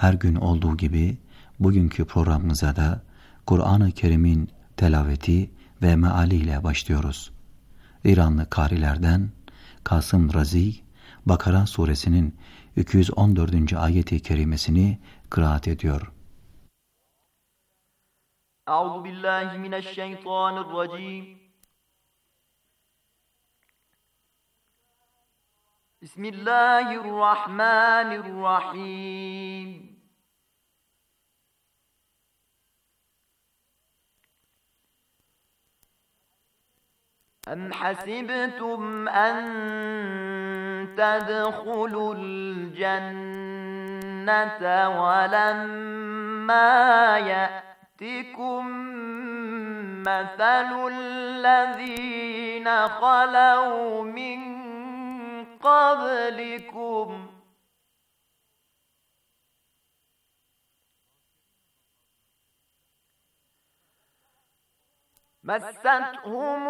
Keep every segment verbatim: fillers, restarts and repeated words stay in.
Her gün olduğu gibi bugünkü programımıza da Kur'an-ı Kerim'in telaveti ve mealiyle başlıyoruz. İranlı karilerden Kasım Razi, Bakara suresinin iki yüz on dördüncü ayeti kerimesini kıraat ediyor. Euzubillahimineşşeytanirracim. Bismillahirrahmanirrahim. Em hasibtum en tedhulul cennete ve lemma ye'tikum meselul lezine halav min قبلكم مستهم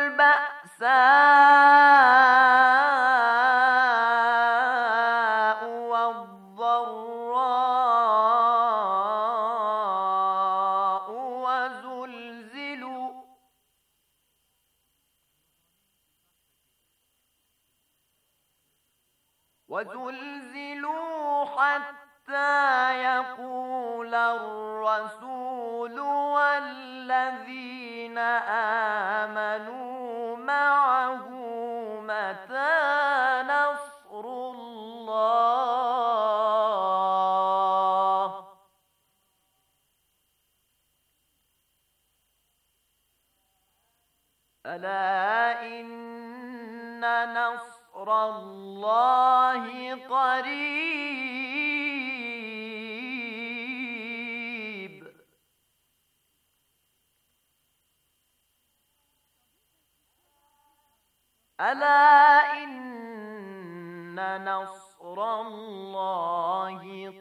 البأساء والضراء وزلزلوا وزلزلوا حتى يقول الرسول والذين آمنوا معه متى نصر الله ألا إن نصر الله قريب ألا إن نصر الله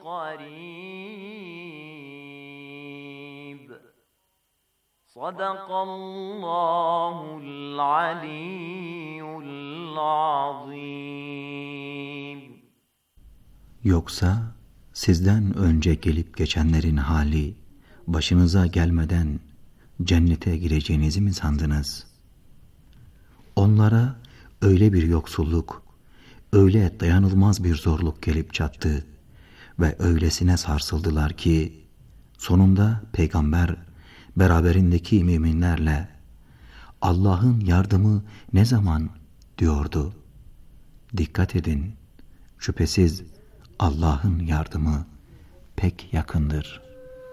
قريب صدق الله العلي العظيم. Yoksa sizden önce gelip geçenlerin hali başınıza gelmeden cennete gireceğinizi mi sandınız? Onlara öyle bir yoksulluk, öyle dayanılmaz bir zorluk gelip çattı ve öylesine sarsıldılar ki sonunda peygamber beraberindeki müminlerle Allah'ın yardımı ne zaman diyordu. Dikkat edin, şüphesiz Allah'ın yardımı pek yakındır.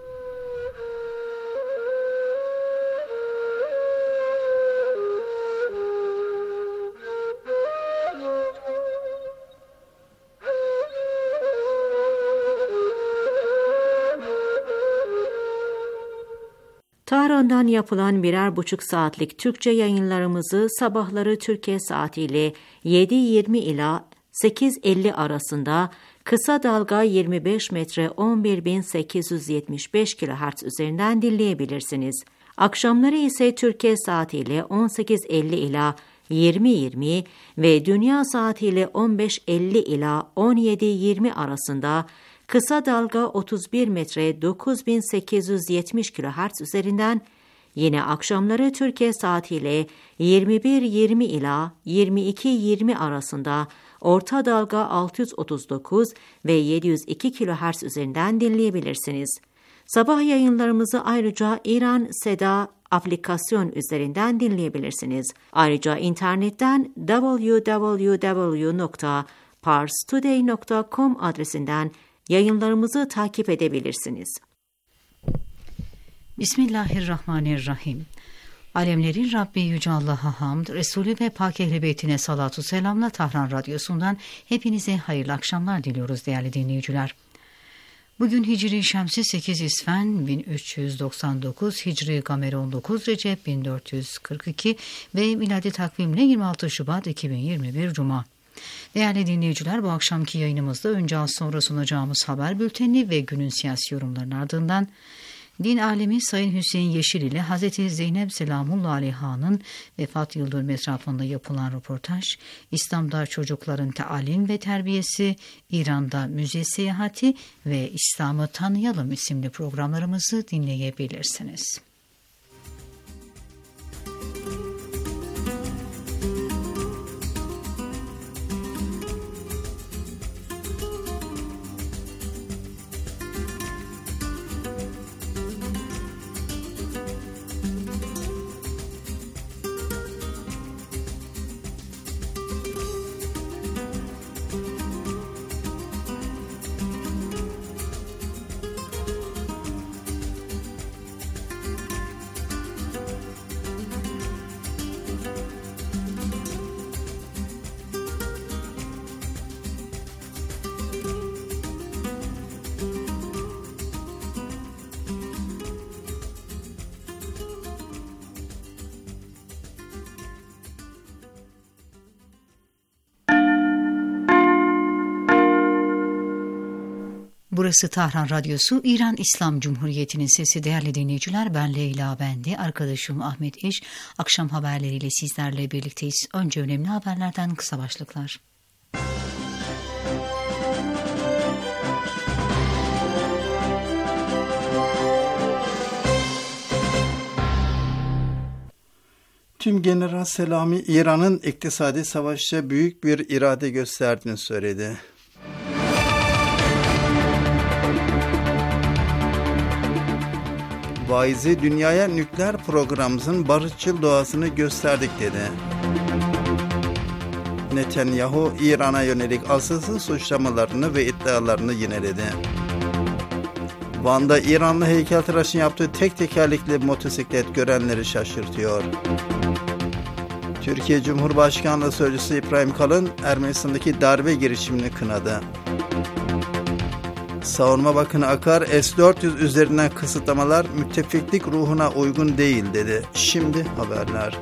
Tahran'dan yapılan birer buçuk saatlik Türkçe yayınlarımızı sabahları Türkiye saatiyle yedi yirmi ila sekiz elli arasında kısa dalga yirmi beş metre on bir bin sekiz yüz yetmiş beş kilohertz üzerinden dinleyebilirsiniz. Akşamları ise Türkiye saatiyle on sekiz elli ila yirmi yirmi ve dünya saatiyle on beş elli ila on yedi yirmi arasında kısa dalga otuz bir metre dokuz bin sekiz yüz yetmiş kilohertz üzerinden, yine akşamları Türkiye saatiyle yirmi bir yirmi ila yirmi iki yirmi arasında orta dalga altı yüz otuz dokuz ve yedi yüz iki kilohertz üzerinden dinleyebilirsiniz. Sabah yayınlarımızı ayrıca İran Seda aplikasyon üzerinden dinleyebilirsiniz. Ayrıca internetten double-u double-u double-u nokta pars today nokta com adresinden yayınlarımızı takip edebilirsiniz. Bismillahirrahmanirrahim. Alemlerin Rabbi Yüce Allah'a hamd, Resulü ve Pak Ehl-i Beytine salatu selamla Tahran Radyosu'ndan hepinize hayırlı akşamlar diliyoruz değerli dinleyiciler. Bugün Hicri Şemsi sekiz İsfen bin üç yüz doksan dokuz, Hicri Gameri on dokuz Recep bin dört yüz kırk iki ve miladi takvimle yirmi altı Şubat iki bin yirmi bir Cuma. Değerli dinleyiciler, bu akşamki yayınımızda önce az sonra sunacağımız haber bülteni ve günün siyasi yorumlarının ardından Din alemi Sayın Hüseyin Yeşil ile Hazreti Zeynep Selamullah Aleyha'nın vefat yıldönümü etrafında yapılan röportaj, İslam'da çocukların talim ve terbiyesi, İran'da müze seyahati ve İslam'ı tanıyalım isimli programlarımızı dinleyebilirsiniz. Burası Tahran Radyosu, İran İslam Cumhuriyeti'nin sesi. Değerli dinleyiciler, ben Leyla Bendi, arkadaşım Ahmet İş. Akşam haberleriyle sizlerle birlikteyiz. Önce önemli haberlerden kısa başlıklar. Tümgeneral Selami, İran'ın iktisadi savaşta büyük bir irade gösterdiğini söyledi. Vaizi dünyaya nükleer programımızın barışçıl doğasını gösterdik dedi. Netanyahu, İran'a yönelik asılsız suçlamalarını ve iddialarını yineledi. Van'da İranlı heykeltıraşın yaptığı tek tekerlekli motosiklet görenleri şaşırtıyor. Türkiye Cumhurbaşkanlığı Sözcüsü İbrahim Kalın, Ermenistan'daki darbe girişimini kınadı. Savunma Bakanı Akar, S dört yüz üzerinden kısıtlamalar müttefiklik ruhuna uygun değil dedi. Şimdi haberler.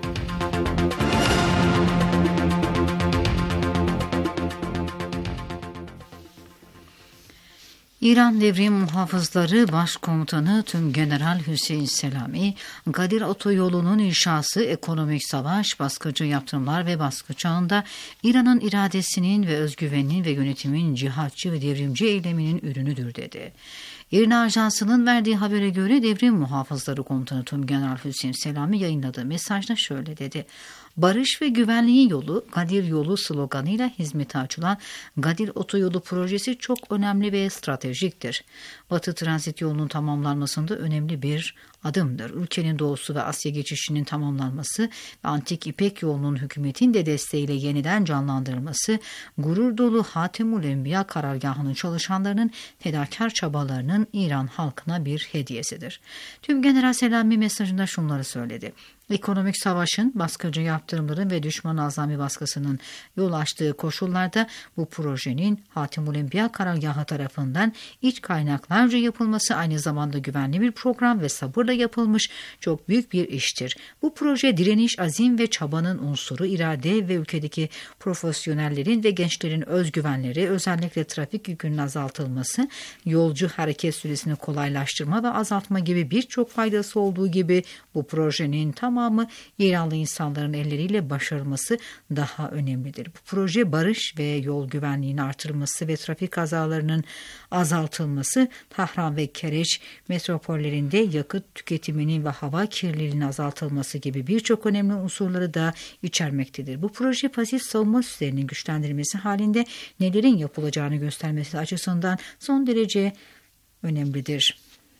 İran Devrim Muhafızları Başkomutanı Tümgeneral Hüseyin Selami, Kadir Otoyolu'nun inşası ekonomik savaş, baskıcı yaptırımlar ve baskı çağında İran'ın iradesinin ve özgüveninin ve yönetimin cihatçı ve devrimci eyleminin ürünüdür dedi. İRNA Ajansı'nın verdiği habere göre Devrim Muhafızları Komutanı Tümgeneral Hüseyin Selami yayınladığı mesajda şöyle dedi. Barış ve güvenliğin yolu, Kadir Yolu sloganıyla hizmete açılan Kadir Otoyolu projesi çok önemli ve stratejiktir. Batı Transit Yolu'nun tamamlanmasında önemli bir adımdır. Ülkenin doğusu ve Asya geçişinin tamamlanması ve Antik İpek Yolu'nun hükümetin de desteğiyle yeniden canlandırılması, gurur dolu Hatemül Enbiya karargahının çalışanlarının fedakar çabalarının İran halkına bir hediyesidir. Tümgeneral Selami mesajında şunları söyledi. Ekonomik savaşın, baskıcı yaptırımların ve düşman azami baskısının yol açtığı koşullarda bu projenin Hatemül Enbiya karargahı tarafından iç kaynaklarca yapılması aynı zamanda güvenli bir program ve sabırla yapılmış çok büyük bir iştir. Bu proje direniş, azim ve çabanın unsuru, irade ve ülkedeki profesyonellerin ve gençlerin özgüvenleri, özellikle trafik yükünün azaltılması, yolcu hareket süresini kolaylaştırma ve azaltma gibi birçok faydası olduğu gibi bu projenin tamamı İranlı insanların elleriyle başarılması daha önemlidir. Bu proje barış ve yol güvenliğinin artırılması ve trafik kazalarının azaltılması, Tahran ve Kereç metropollerinde yakıt tüketiminin ve hava kirliliğinin azaltılması gibi birçok önemli unsurları da içermektedir. Bu proje pasif savunma süslerinin güçlendirilmesi halinde nelerin yapılacağını göstermesi açısından son derece önemlidir.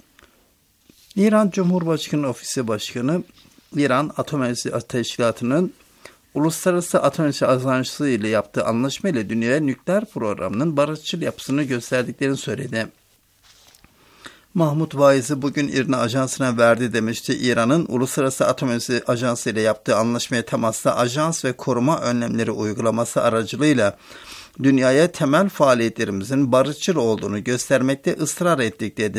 İran Cumhurbaşkanı Ofisi Başkanı, İran Atom Enerjisi Teşkilatı'nın Uluslararası Atom Enerjisi Ajansı ile yaptığı anlaşma ile dünyaya nükleer programının barışçıl yapısını gösterdiklerini söyledi. Mahmut Vaizi bugün İRNA Ajansı'na verdi demişti. İran'ın Uluslararası Atom Enerjisi Ajansı ile yaptığı anlaşmaya temasla ajans ve koruma önlemleri uygulaması aracılığıyla dünyaya temel faaliyetlerimizin barışçıl olduğunu göstermekte ısrar ettik dedi.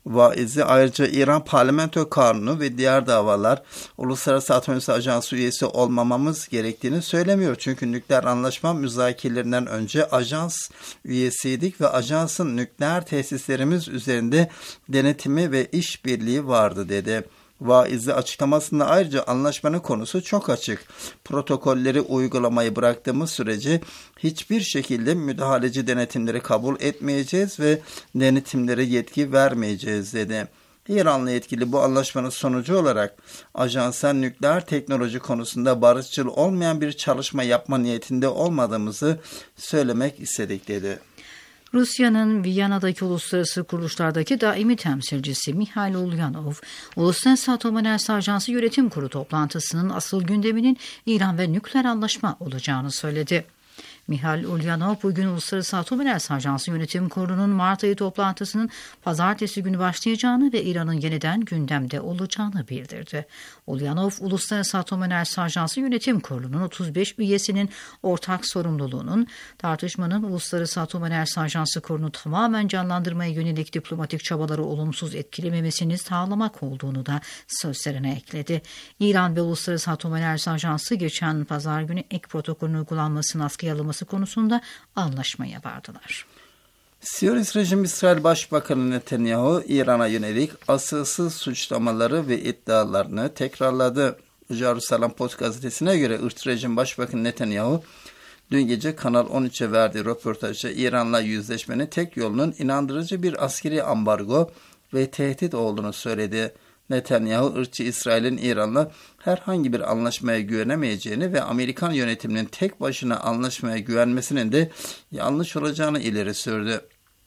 vaizi ayrıca İran Parlamento Kanunu ve diğer davalar Uluslararası Atom Enerjisi Ajansı üyesi olmamamız gerektiğini söylemiyor. Çünkü nükleer anlaşma müzakerelerinden önce ajans üyesiydik ve ajansın nükleer tesislerimiz üzerinde denetimi ve işbirliği vardı dedi. Vaizi açıklamasında ayrıca anlaşmanın konusu çok açık. Protokolleri uygulamayı bıraktığımız sürece hiçbir şekilde müdahaleci denetimleri kabul etmeyeceğiz ve denetimlere yetki vermeyeceğiz dedi. İran'la yetkili bu anlaşmanın sonucu olarak ajansa nükleer teknoloji konusunda barışçıl olmayan bir çalışma yapma niyetinde olmadığımızı söylemek istedik dedi. Rusya'nın Viyana'daki uluslararası kuruluşlardaki daimi temsilcisi Mikhail Ulyanov, Uluslararası Atom Enerjisi Ajansı Yönetim Kurulu toplantısının asıl gündeminin İran ve nükleer anlaşma olacağını söyledi. Mikhail Ulyanov bugün Uluslararası Atom Enerjisi Ajansı Yönetim Kurulu'nun Mart ayı toplantısının pazartesi günü başlayacağını ve İran'ın yeniden gündemde olacağını bildirdi. Ulyanov, Uluslararası Atom Enerjisi Ajansı Yönetim Kurulu'nun otuz beş üyesinin ortak sorumluluğunun tartışmanın Uluslararası Atom Enerjisi Ajansı Kurulu'nu tamamen canlandırmaya yönelik diplomatik çabaları olumsuz etkilememesini sağlamak olduğunu da sözlerine ekledi. İran ve Uluslararası Atom Enerjisi Ajansı geçen pazar günü ek protokolün uygulanmasının askıya alınması konusunda anlaşmaya vardılar. Siyonist rejim İsrail Başbakanı Netanyahu, İran'a yönelik asılsız suçlamaları ve iddialarını tekrarladı. Jerusalem Post gazetesine göre ırkçı rejim Başbakanı Netanyahu, dün gece Kanal on üçe verdiği röportajda İran'la yüzleşmenin tek yolunun inandırıcı bir askeri ambargo ve tehdit olduğunu söyledi. Netanyahu, ırkçı İsrail'in İran'la herhangi bir anlaşmaya güvenemeyeceğini ve Amerikan yönetiminin tek başına anlaşmaya güvenmesinin de yanlış olacağını ileri sürdü.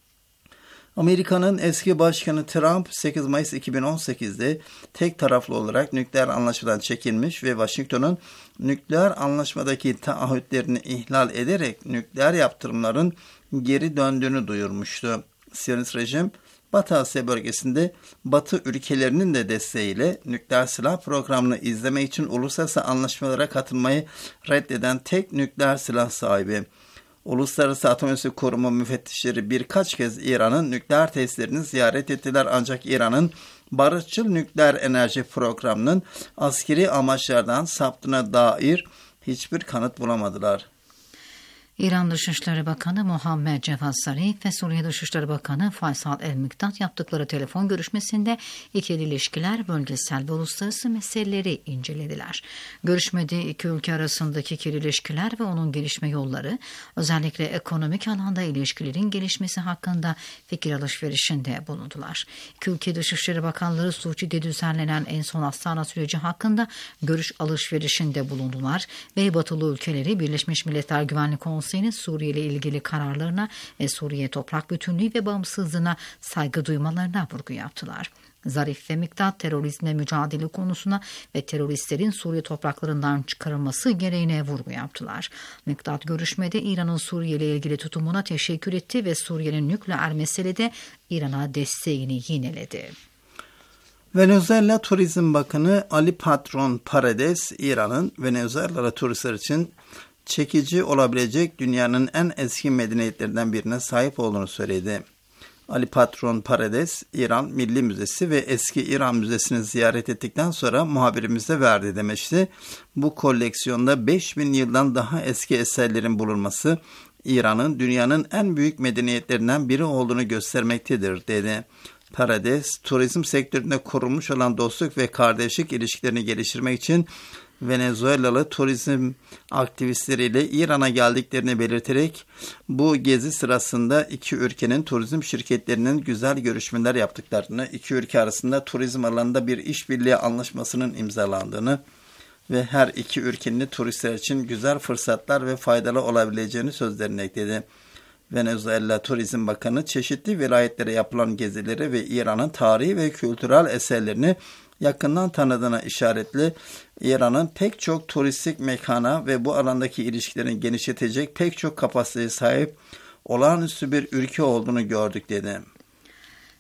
Amerika'nın eski başkanı Trump, sekiz Mayıs iki bin on sekizde tek taraflı olarak nükleer anlaşmadan çekilmiş ve Washington'un nükleer anlaşmadaki taahhütlerini ihlal ederek nükleer yaptırımların geri döndüğünü duyurmuştu. Siyonist rejim, Batı Asya bölgesinde Batı ülkelerinin de desteğiyle nükleer silah programını izlemek için uluslararası anlaşmalara katılmayı reddeden tek nükleer silah sahibi. Uluslararası Atom Enerjisi Kurumu müfettişleri birkaç kez İran'ın nükleer tesislerini ziyaret ettiler, ancak İran'ın barışçıl nükleer enerji programının askeri amaçlardan saptığına dair hiçbir kanıt bulamadılar. İran Dışişleri Bakanı Muhammed Cevad Zarif ve Suriye Dışişleri Bakanı Faysal El-Miktat yaptıkları telefon görüşmesinde ikili ilişkiler, bölgesel ve uluslararası meseleleri incelediler. Görüşmede iki ülke arasındaki ikili ilişkiler ve onun gelişme yolları, özellikle ekonomik alanda ilişkilerin gelişmesi hakkında fikir alışverişinde bulundular. İki ülke Dışişleri Bakanları Suçi'de düzenlenen en son Astana süreci hakkında görüş alışverişinde bulundular ve Batılı ülkeleri Birleşmiş Milletler Güvenlik Konseyi Suriye ile ilgili kararlarına ve Suriye toprak bütünlüğü ve bağımsızlığına saygı duymalarına vurgu yaptılar. Zarif ve Miktat, terörizmle mücadele konusuna ve teröristlerin Suriye topraklarından çıkarılması gereğine vurgu yaptılar. Miktat görüşmede İran'ın Suriye ile ilgili tutumuna teşekkür etti ve Suriye'nin nükleer meselede İran'a desteğini yineledi. Venezuela Turizm Bakanı Ali Patron Paredes, İran'ın Venezuelalı turistler için çekici olabilecek dünyanın en eski medeniyetlerinden birine sahip olduğunu söyledi. Ali Patron Paredes, İran Milli Müzesi ve Eski İran Müzesi'ni ziyaret ettikten sonra muhabirimize verdi demişti. Bu koleksiyonda beş bin yıldan daha eski eserlerin bulunması, İran'ın dünyanın en büyük medeniyetlerinden biri olduğunu göstermektedir, dedi. Paredes, turizm sektöründe kurulmuş olan dostluk ve kardeşlik ilişkilerini geliştirmek için Venezuelalı turizm aktivistleriyle İran'a geldiklerini belirterek bu gezi sırasında iki ülkenin turizm şirketlerinin güzel görüşmeler yaptıklarını, iki ülke arasında turizm alanında bir işbirliği anlaşmasının imzalandığını ve her iki ülkenin turistler için güzel fırsatlar ve faydalı olabileceğini sözlerine ekledi. Venezuela Turizm Bakanı çeşitli vilayetlere yapılan gezileri ve İran'ın tarihi ve kültürel eserlerini yakından tanıdığına işaretli, İran'ın pek çok turistik mekana ve bu alandaki ilişkilerini genişletecek pek çok kapasiteye sahip olağanüstü bir ülke olduğunu gördük, dedi.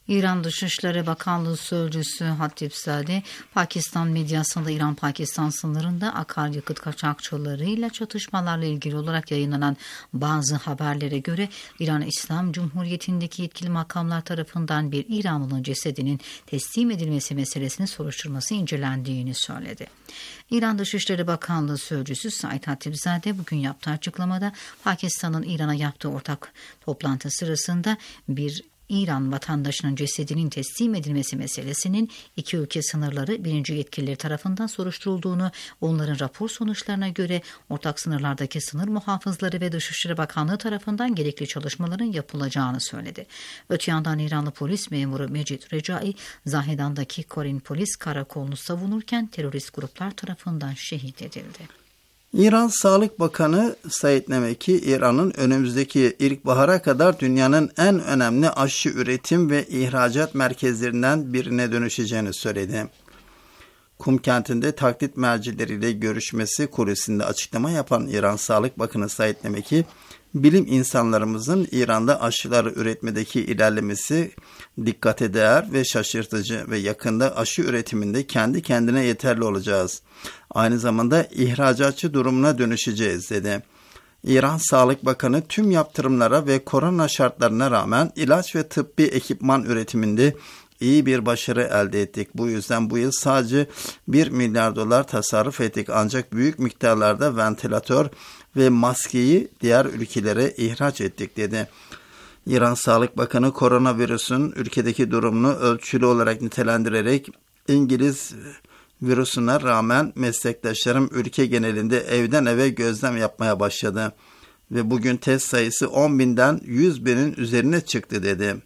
İran Dışişleri Bakanlığı Sözcüsü Hatipzade, Pakistan medyasında İran-Pakistan sınırında akaryakıt kaçakçılarıyla çatışmalarla ilgili olarak yayınlanan bazı haberlere göre İran İslam Cumhuriyeti'ndeki yetkili makamlar tarafından bir İranlı'nın cesedinin teslim edilmesi meselesini soruşturması incelendiğini söyledi. İran Dışişleri Bakanlığı Sözcüsü Said Hatipzade bugün yaptığı açıklamada Pakistan'ın İran'a yaptığı ortak toplantı sırasında bir İran vatandaşının cesedinin teslim edilmesi meselesinin iki ülke sınırları birinci yetkilileri tarafından soruşturulduğunu, onların rapor sonuçlarına göre ortak sınırlardaki sınır muhafızları ve Dışişleri Bakanlığı tarafından gerekli çalışmaların yapılacağını söyledi. Öte yandan İranlı polis memuru Mecid Recai, Zahedan'daki Korin Polis Karakolu'nu savunurken terörist gruplar tarafından şehit edildi. İran Sağlık Bakanı Said Nemeki, İran'ın önümüzdeki ilkbahara kadar dünyanın en önemli aşı üretim ve ihracat merkezlerinden birine dönüşeceğini söyledi. Kum kentinde taklit mercileriyle görüşmesi kulisinde açıklama yapan İran Sağlık Bakanı Said Nemeki, bilim insanlarımızın İran'da aşıları üretmedeki ilerlemesi dikkate değer ve şaşırtıcı ve yakında aşı üretiminde kendi kendine yeterli olacağız. Aynı zamanda ihracatçı durumuna dönüşeceğiz dedi. İran Sağlık Bakanı tüm yaptırımlara ve korona şartlarına rağmen ilaç ve tıbbi ekipman üretiminde iyi bir başarı elde ettik. Bu yüzden bu yıl sadece bir milyar dolar tasarruf ettik ancak büyük miktarlarda ventilatör ve maskeyi diğer ülkelere ihraç ettik dedi. İran Sağlık Bakanı koronavirüsün ülkedeki durumunu ölçülü olarak nitelendirerek İngiliz virüsüne rağmen meslektaşlarım ülke genelinde evden eve gözlem yapmaya başladı ve bugün test sayısı on binden yüz binin üzerine çıktı dedi.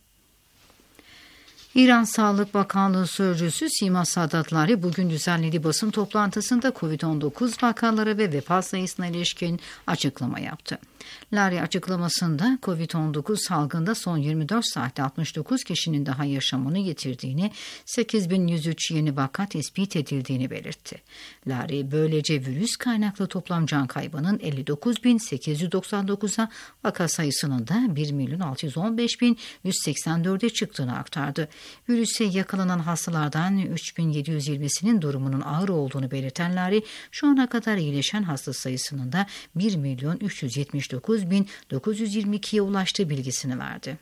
İran Sağlık Bakanlığı Sözcüsü Sima Sadatları bugün düzenlediği basın toplantısında kovid on dokuz vakaları ve vefat sayısına ilişkin açıklama yaptı. Lari açıklamasında kovid on dokuz salgında son yirmi dört saatte altmış dokuz kişinin daha yaşamını yitirdiğini, sekiz bin yüz üç yeni vaka tespit edildiğini belirtti. Lari böylece virüs kaynaklı toplam can kaybının elli dokuz bin sekiz yüz doksan dokuza, vaka sayısının da bir milyon altı yüz on beş bin yüz seksen dörde çıktığını aktardı. Virüse yakalanan hastalardan üç bin yedi yüz yirmisinin durumunun ağır olduğunu belirten Lari, şu ana kadar iyileşen hasta sayısının da bir milyon üç yüz yetmiş dokuz bin dokuz yüz yirmi ikiye ulaştığı bilgisini verdi.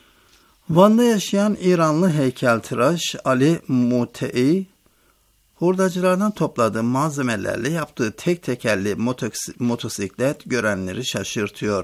Van'da yaşayan İranlı heykeltıraş Ali Mutei, hurdacılardan topladığı malzemelerle yaptığı tek tekerli motosiklet görenleri şaşırtıyor.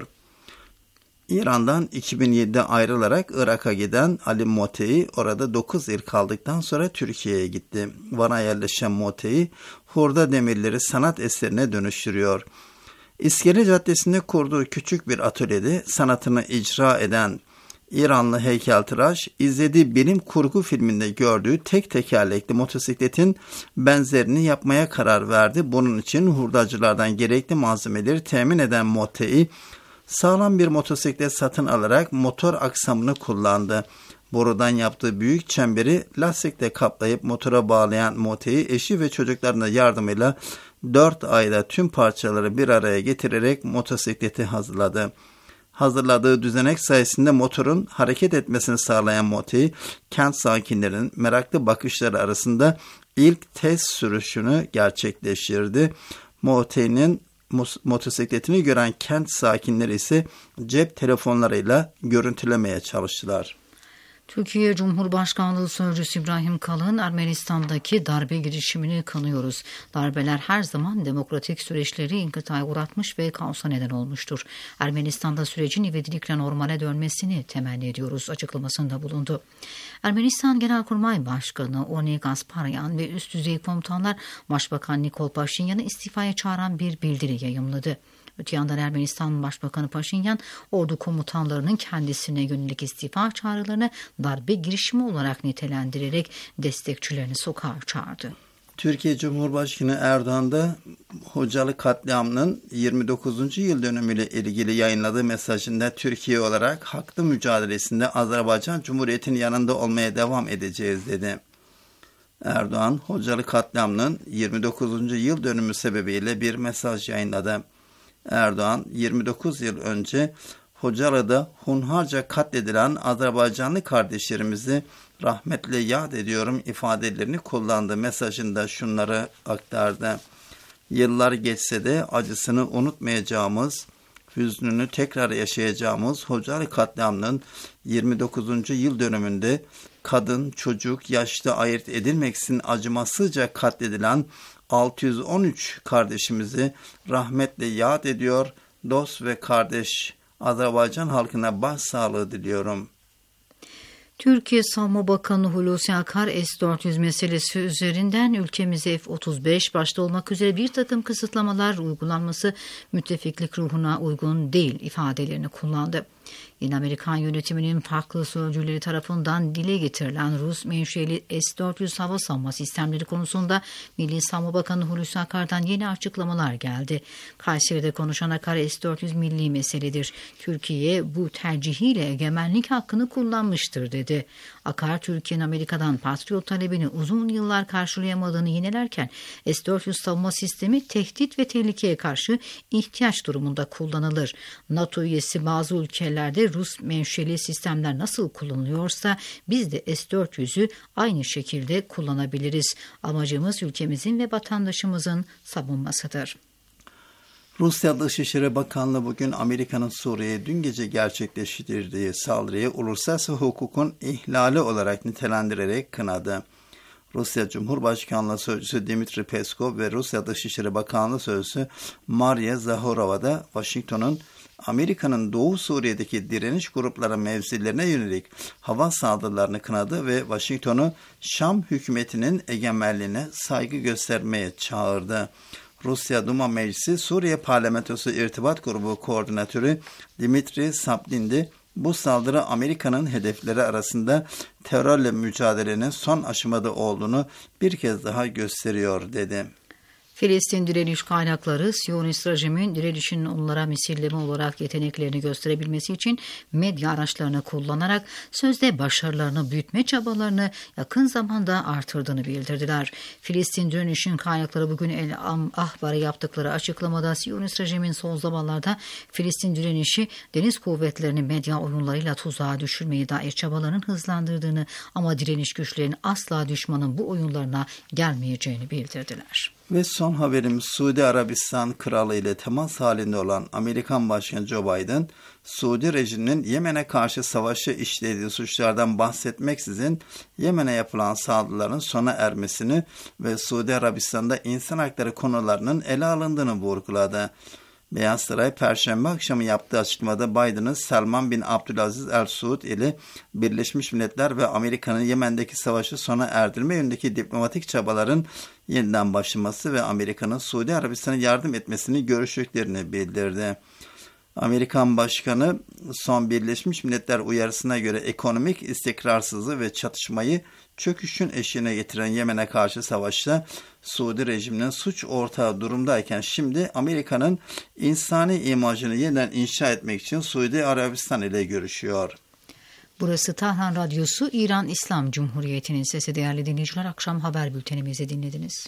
İran'dan iki bin yedide ayrılarak Irak'a giden Ali Motei orada dokuz yıl kaldıktan sonra Türkiye'ye gitti. Van'a yerleşen Motei hurda demirleri sanat eserine dönüştürüyor. İskele Caddesi'nde kurduğu küçük bir atölyede sanatını icra eden İranlı heykeltıraş, izlediği bilim kurgu filminde gördüğü tek tekerlekli motosikletin benzerini yapmaya karar verdi. Bunun için hurdacılardan gerekli malzemeleri temin eden Motei, sağlam bir motosiklet satın alarak motor aksamını kullandı. Borudan yaptığı büyük çemberi lastikle kaplayıp motora bağlayan Motei, eşi ve çocuklarının yardımıyla dört ayda tüm parçaları bir araya getirerek motosikleti hazırladı. Hazırladığı düzenek sayesinde motorun hareket etmesini sağlayan Motei, kent sakinlerinin meraklı bakışları arasında ilk test sürüşünü gerçekleştirdi. Motei'nin motosikletini gören kent sakinleri ise cep telefonlarıyla görüntülemeye çalıştılar. Türkiye Cumhurbaşkanlığı Sözcüsü İbrahim Kalın, Ermenistan'daki darbe girişimini kınıyoruz. Darbeler her zaman demokratik süreçleri inkıtaya uğratmış ve kaosa neden olmuştur. Ermenistan'da sürecin ivedilikle normale dönmesini temenni ediyoruz açıklamasında bulundu. Ermenistan Genelkurmay Başkanı Oni Gasparyan ve üst düzey komutanlar Başbakan Nikol Paşinyan'ı istifaya çağıran bir bildiri yayımladı. Öte yandan Ermenistan Başbakanı Paşinyan, ordu komutanlarının kendisine yönelik istifa çağrılarını darbe girişimi olarak nitelendirerek destekçilerini sokağa çağırdı. Türkiye Cumhurbaşkanı Erdoğan da Hocalı katliamının yirmi dokuzuncu yıl dönümüyle ilgili yayınladığı mesajında Türkiye olarak haklı mücadelesinde Azerbaycan Cumhuriyeti'nin yanında olmaya devam edeceğiz dedi. Erdoğan, Hocalı katliamının yirmi dokuzuncu yıl dönümü sebebiyle bir mesaj yayınladı. Erdoğan, yirmi dokuz yıl önce Hocalı'da hunharca katledilen Azerbaycanlı kardeşlerimizi rahmetle yad ediyorum ifadelerini kullandı. Mesajında şunları aktardı. Yıllar geçse de acısını unutmayacağımız, hüznünü tekrar yaşayacağımız Hocalı katliamının yirmi dokuzuncu yıl dönümünde kadın, çocuk, yaşlı ayırt edilmeksizin acımasızca katledilen altı yüz on üç kardeşimizi rahmetle yad ediyor, dost ve kardeş Azerbaycan halkına başsağlığı diliyorum. Türkiye Savunma Bakanı Hulusi Akar S dört yüz meselesi üzerinden ülkemize F otuz beş başta olmak üzere bir takım kısıtlamalar uygulanması müttefiklik ruhuna uygun değil ifadelerini kullandı. Yine Amerikan yönetiminin farklı sözcüleri tarafından dile getirilen Rus menşeli S dört yüz hava savunma sistemleri konusunda Milli Savunma Bakanı Hulusi Akar'dan yeni açıklamalar geldi. Kayseri'de konuşan Akar S dört yüz milli meseledir. Türkiye bu tercihiyle egemenlik hakkını kullanmıştır dedi. Akar, Türkiye'nin Amerika'dan Patriot talebini uzun yıllar karşılayamadığını yinelerken S dört yüz savunma sistemi tehdit ve tehlikeye karşı ihtiyaç durumunda kullanılır. NATO üyesi bazı ülkelerde Rus menşeli sistemler nasıl kullanılıyorsa biz de S dört yüzü aynı şekilde kullanabiliriz. Amacımız ülkemizin ve vatandaşımızın savunmasıdır. Rusya Dışişleri Bakanlığı bugün Amerika'nın Suriye'ye dün gece gerçekleştirdiği saldırıyı uluslararası hukukun ihlali olarak nitelendirerek kınadı. Rusya Cumhurbaşkanlığı Sözcüsü Dmitri Peskov ve Rusya Dışişleri Bakanlığı Sözcüsü Maria Zaharova da Washington'un Amerika'nın Doğu Suriye'deki direniş grupları mevzilerine yönelik hava saldırılarını kınadı ve Washington'u Şam hükümetinin egemenliğine saygı göstermeye çağırdı. Rusya Duma Meclisi Suriye Parlamentosu İrtibat Grubu Koordinatörü Dimitri Sapdin'di. Bu saldırı Amerika'nın hedefleri arasında terörle mücadelenin son aşamada olduğunu bir kez daha gösteriyor dedi. Filistin direniş kaynakları, Siyonist rejimin direnişinin onlara misilleme olarak yeteneklerini gösterebilmesi için medya araçlarını kullanarak sözde başarılarını büyütme çabalarını yakın zamanda artırdığını bildirdiler. Filistin direnişin kaynakları bugün El Ahbar'a yaptıkları açıklamada Siyonist rejimin son zamanlarda Filistin direnişi deniz kuvvetlerini medya oyunlarıyla tuzağa düşürmeyi dair çabalarının hızlandırdığını ama direniş güçlerinin asla düşmanın bu oyunlarına gelmeyeceğini bildirdiler. Ve son haberimiz Suudi Arabistan Kralı ile temas halinde olan Amerikan Başkanı Joe Biden, Suudi rejiminin Yemen'e karşı savaşı işlediği suçlardan bahsetmeksizin Yemen'e yapılan saldırıların sona ermesini ve Suudi Arabistan'da insan hakları konularının ele alındığını vurguladı. Beyaz Saray Perşembe akşamı yaptığı açıklamada Biden'ın Selman bin Abdülaziz El Suud ile Birleşmiş Milletler ve Amerika'nın Yemen'deki savaşı sona erdirme yönündeki diplomatik çabaların yeniden başlaması ve Amerika'nın Suudi Arabistan'a yardım etmesini görüştüklerini bildirdi. Amerikan Başkanı son Birleşmiş Milletler uyarısına göre ekonomik istikrarsızlığı ve çatışmayı çöküşün eşiğine getiren Yemen'e karşı savaşta Suudi rejiminin suç ortağı durumdayken şimdi Amerika'nın insani imajını yeniden inşa etmek için Suudi Arabistan ile görüşüyor. Burası Tahran Radyosu, İran İslam Cumhuriyeti'nin sesi. Değerli dinleyiciler, akşam haber bültenimizi dinlediniz.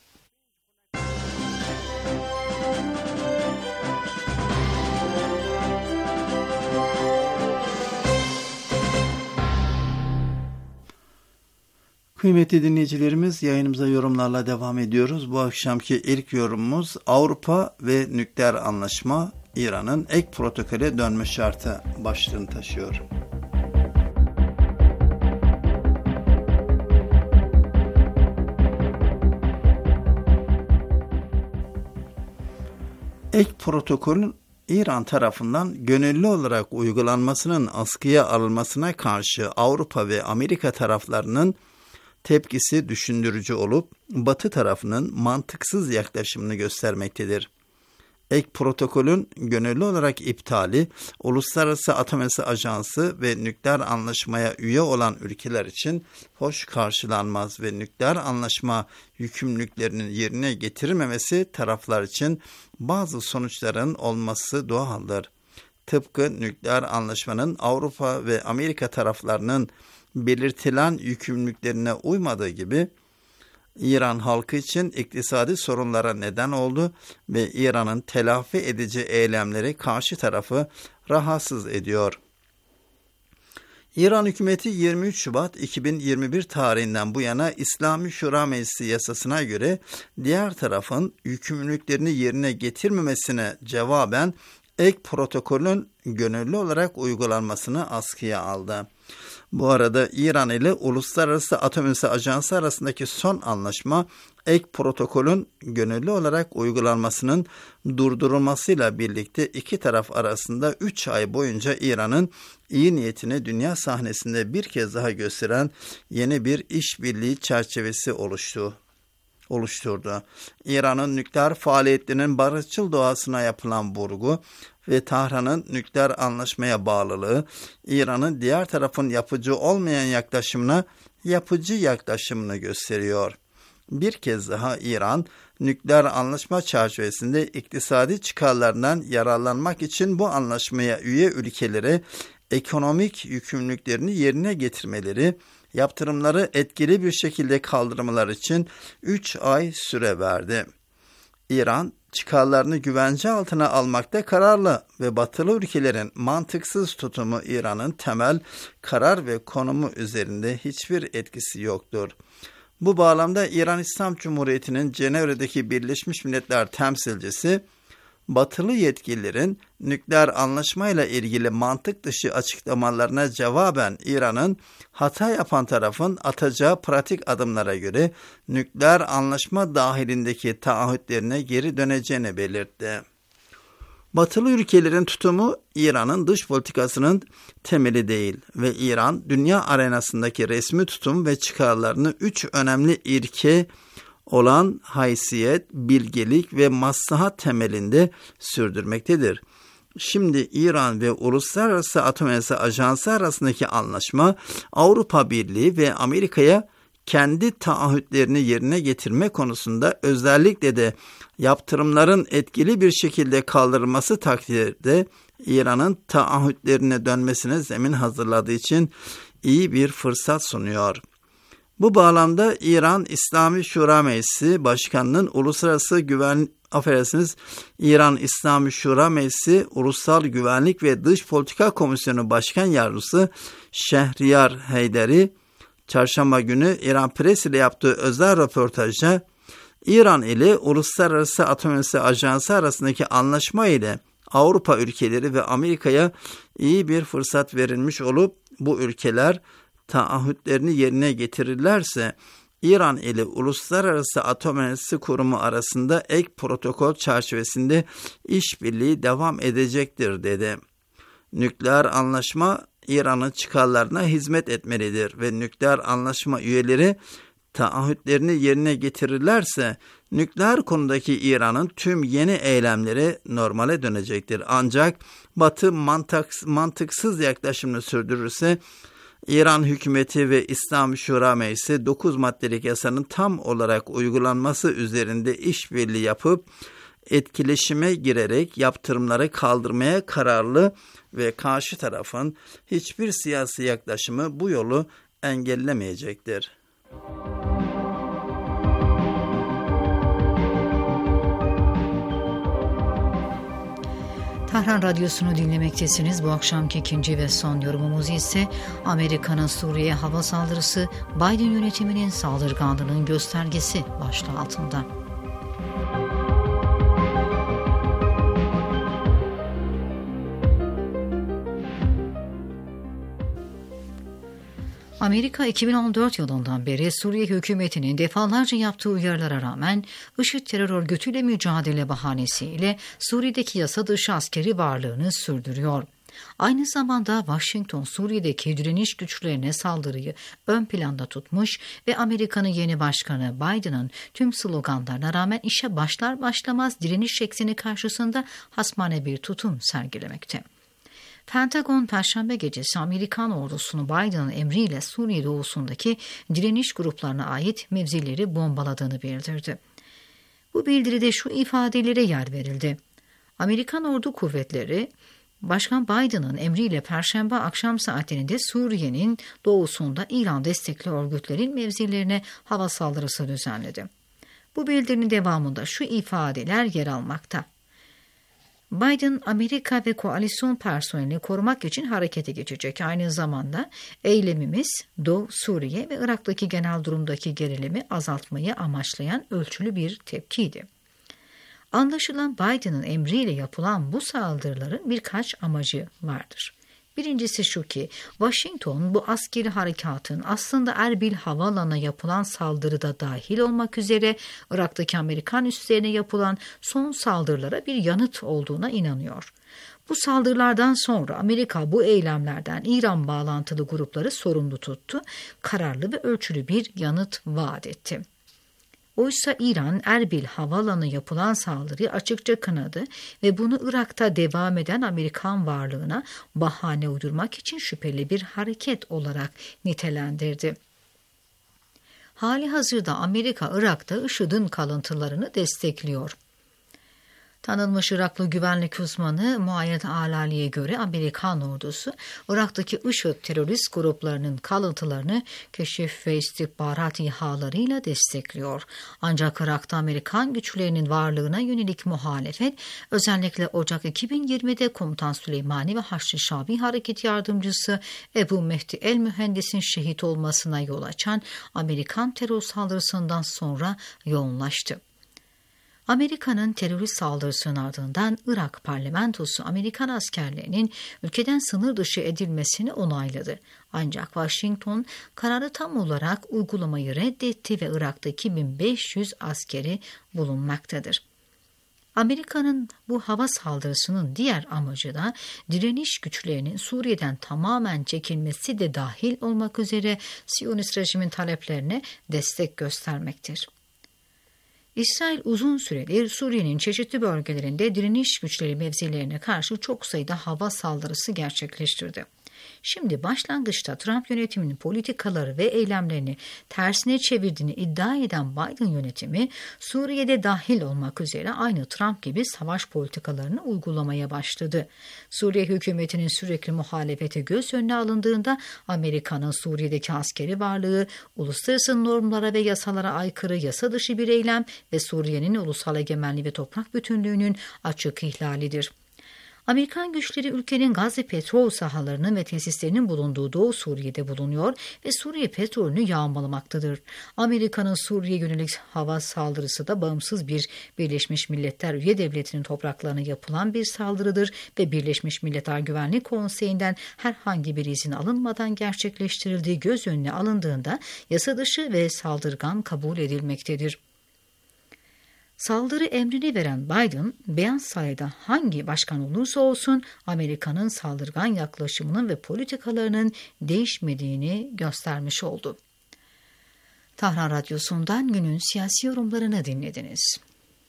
Kıymetli dinleyicilerimiz, yayınımıza yorumlarla devam ediyoruz. Bu akşamki ilk yorumumuz Avrupa ve nükleer anlaşma, İran'ın ek protokole dönme şartı başlığını taşıyor. Ek protokolün İran tarafından gönüllü olarak uygulanmasının askıya alınmasına karşı Avrupa ve Amerika taraflarının tepkisi düşündürücü olup Batı tarafının mantıksız yaklaşımını göstermektedir. Ek protokolün gönüllü olarak iptali, Uluslararası Atom Enerjisi Ajansı ve nükleer anlaşmaya üye olan ülkeler için hoş karşılanmaz ve nükleer anlaşma yükümlülüklerinin yerine getirilmemesi taraflar için bazı sonuçların olması doğaldır. Tıpkı nükleer anlaşmanın Avrupa ve Amerika taraflarının belirtilen yükümlülüklerine uymadığı gibi İran halkı için iktisadi sorunlara neden oldu ve İran'ın telafi edici eylemleri karşı tarafı rahatsız ediyor. İran hükümeti yirmi üç Şubat iki bin yirmi bir tarihinden bu yana İslami Şura Meclisi yasasına göre diğer tarafın yükümlülüklerini yerine getirmemesine cevaben ek protokolün gönüllü olarak uygulanmasını askıya aldı. Bu arada İran ile Uluslararası Atom Enerjisi Ajansı arasındaki son anlaşma ek protokolün gönüllü olarak uygulanmasının durdurulmasıyla birlikte iki taraf arasında üç ay boyunca İran'ın iyi niyetini dünya sahnesinde bir kez daha gösteren yeni bir işbirliği çerçevesi oluştu. oluşturdu. İran'ın nükleer faaliyetlerinin barışçıl doğasına yapılan vurgu ve Tahran'ın nükleer anlaşmaya bağlılığı, İran'ın diğer tarafın yapıcı olmayan yaklaşımına yapıcı yaklaşımını gösteriyor. Bir kez daha İran, nükleer anlaşma çerçevesinde iktisadi çıkarlarından yararlanmak için bu anlaşmaya üye ülkelere ekonomik yükümlülüklerini yerine getirmeleri, yaptırımları etkili bir şekilde kaldırmalar için üç ay süre verdi. İran, çıkarlarını güvence altına almakta kararlı ve batılı ülkelerin mantıksız tutumu İran'ın temel karar ve konumu üzerinde hiçbir etkisi yoktur. Bu bağlamda İran İslam Cumhuriyeti'nin Cenevre'deki Birleşmiş Milletler temsilcisi, batılı yetkililerin nükleer anlaşmayla ilgili mantık dışı açıklamalarına cevaben İran'ın hata yapan tarafın atacağı pratik adımlara göre nükleer anlaşma dahilindeki taahhütlerine geri döneceğini belirtti. Batılı ülkelerin tutumu İran'ın dış politikasının temeli değil ve İran dünya arenasındaki resmi tutum ve çıkarlarını üç önemli ilke olan haysiyet, bilgelik ve maslahat temelinde sürdürmektedir. Şimdi İran ve Uluslararası Atom Enerjisi Ajansı arasındaki anlaşma Avrupa Birliği ve Amerika'ya kendi taahhütlerini yerine getirme konusunda özellikle de yaptırımların etkili bir şekilde kaldırılması takdirde İran'ın taahhütlerine dönmesine zemin hazırladığı için iyi bir fırsat sunuyor. Bu bağlamda İran İslami Şura Meclisi Başkanı'nın Uluslararası Güven affedersiniz İran İslami Şura Meclisi Ulusal Güvenlik ve Dış Politika Komisyonu Başkan Yardımcısı Şehriyar Heyderi Çarşamba günü İran Press ile yaptığı özel röportajda İran ile Uluslararası Atom Enerjisi Ajansı arasındaki anlaşma ile Avrupa ülkeleri ve Amerika'ya iyi bir fırsat verilmiş olup bu ülkeler taahhütlerini yerine getirirlerse İran ile Uluslararası Atom Enerjisi Kurumu arasında ek protokol çerçevesinde işbirliği devam edecektir dedi. Nükleer anlaşma İran'ın çıkarlarına hizmet etmelidir ve nükleer anlaşma üyeleri taahhütlerini yerine getirirlerse nükleer konudaki İran'ın tüm yeni eylemleri normale dönecektir. Ancak Batı mantık, mantıksız yaklaşımını sürdürürse İran hükümeti ve İslami Şura Meclisi dokuz maddelik yasanın tam olarak uygulanması üzerinde işbirliği yapıp etkileşime girerek yaptırımları kaldırmaya kararlı ve karşı tarafın hiçbir siyasi yaklaşımı bu yolu engellemeyecektir. Tahran Radyosu'nu dinlemektesiniz. Bu akşamki ikinci ve son yorumumuz ise Amerika'nın Suriye hava saldırısı Biden yönetiminin saldırganlığının göstergesi başlığı altında. Amerika iki bin on dört yılından beri Suriye hükümetinin defalarca yaptığı uyarılara rağmen IŞİD terör örgütüyle mücadele bahanesiyle Suriye'deki yasa dışı askeri varlığını sürdürüyor. Aynı zamanda Washington Suriye'deki direniş güçlerine saldırıyı ön planda tutmuş ve Amerika'nın yeni başkanı Biden'ın tüm sloganlarına rağmen işe başlar başlamaz direniş şeklini karşısında hasmane bir tutum sergilemekte. Pentagon Perşembe gecesi Amerikan ordusunu Biden'ın emriyle Suriye doğusundaki direniş gruplarına ait mevzileri bombaladığını bildirdi. Bu bildiride şu ifadelere yer verildi. Amerikan ordu kuvvetleri Başkan Biden'ın emriyle Perşembe akşam saatlerinde Suriye'nin doğusunda İran destekli örgütlerin mevzilerine hava saldırısı düzenledi. Bu bildirinin devamında şu ifadeler yer almakta. Biden, Amerika ve koalisyon personelini korumak için harekete geçecek. Aynı zamanda eylemimiz Doğu Suriye ve Irak'taki genel durumdaki gerilimi azaltmayı amaçlayan ölçülü bir tepkiydi. Anlaşılan Biden'ın emriyle yapılan bu saldırıların birkaç amacı vardır. Birincisi şu ki, Washington bu askeri harekatın aslında Erbil Havaalanı'na yapılan saldırıda dahil olmak üzere Irak'taki Amerikan üslerine yapılan son saldırılara bir yanıt olduğuna inanıyor. Bu saldırılardan sonra Amerika bu eylemlerden İran bağlantılı grupları sorumlu tuttu, kararlı ve ölçülü bir yanıt vaat etti. Oysa İran, Erbil Havaalanı yapılan saldırıyı açıkça kınadı ve bunu Irak'ta devam eden Amerikan varlığına bahane uydurmak için şüpheli bir hareket olarak nitelendirdi. Hali hazırda Amerika, Irak'ta IŞİD'in kalıntılarını destekliyor. Tanınmış Iraklı güvenlik uzmanı Muayyed Alali'ye göre Amerikan ordusu Irak'taki IŞİD terörist gruplarının kalıntılarını keşif ve istihbarat İHA'larıyla destekliyor. Ancak Irak'ta Amerikan güçlerinin varlığına yönelik muhalefet özellikle Ocak iki bin yirmide Komutan Süleymani ve Haçlı Şabi Hareket Yardımcısı Ebu Mehdi el-Mühendis'in şehit olmasına yol açan Amerikan terör saldırısından sonra yoğunlaştı. Amerika'nın terörist saldırısının ardından Irak parlamentosu Amerikan askerlerinin ülkeden sınır dışı edilmesini onayladı. Ancak Washington kararı tam olarak uygulamayı reddetti ve Irak'ta iki bin beş yüz askeri bulunmaktadır. Amerika'nın bu hava saldırısının diğer amacı da direniş güçlerinin Suriye'den tamamen çekilmesi de dahil olmak üzere Siyonist rejimin taleplerine destek göstermektir. İsrail uzun süredir Suriye'nin çeşitli bölgelerinde direniş güçleri mevzilerine karşı çok sayıda hava saldırısı gerçekleştirdi. Şimdi başlangıçta Trump yönetiminin politikaları ve eylemlerini tersine çevirdiğini iddia eden Biden yönetimi, Suriye'de dahil olmak üzere aynı Trump gibi savaş politikalarını uygulamaya başladı. Suriye hükümetinin sürekli muhalefeti göz önüne alındığında Amerika'nın Suriye'deki askeri varlığı, uluslararası normlara ve yasalara aykırı yasa dışı bir eylem ve Suriye'nin ulusal egemenliği ve toprak bütünlüğünün açık ihlalidir. Amerikan güçleri ülkenin gaz ve petrol sahalarının ve tesislerinin bulunduğu Doğu Suriye'de bulunuyor ve Suriye petrolünü yağmalamaktadır. Amerika'nın Suriye yönelik hava saldırısı da bağımsız bir Birleşmiş Milletler üye devletinin topraklarına yapılan bir saldırıdır ve Birleşmiş Milletler Güvenlik Konseyi'nden herhangi bir izin alınmadan gerçekleştirildiği göz önüne alındığında yasa dışı ve saldırgan kabul edilmektedir. Saldırı emrini veren Biden, beyaz sarayda hangi başkan olursa olsun Amerika'nın saldırgan yaklaşımının ve politikalarının değişmediğini göstermiş oldu. Tahran Radyosu'ndan günün siyasi yorumlarını dinlediniz.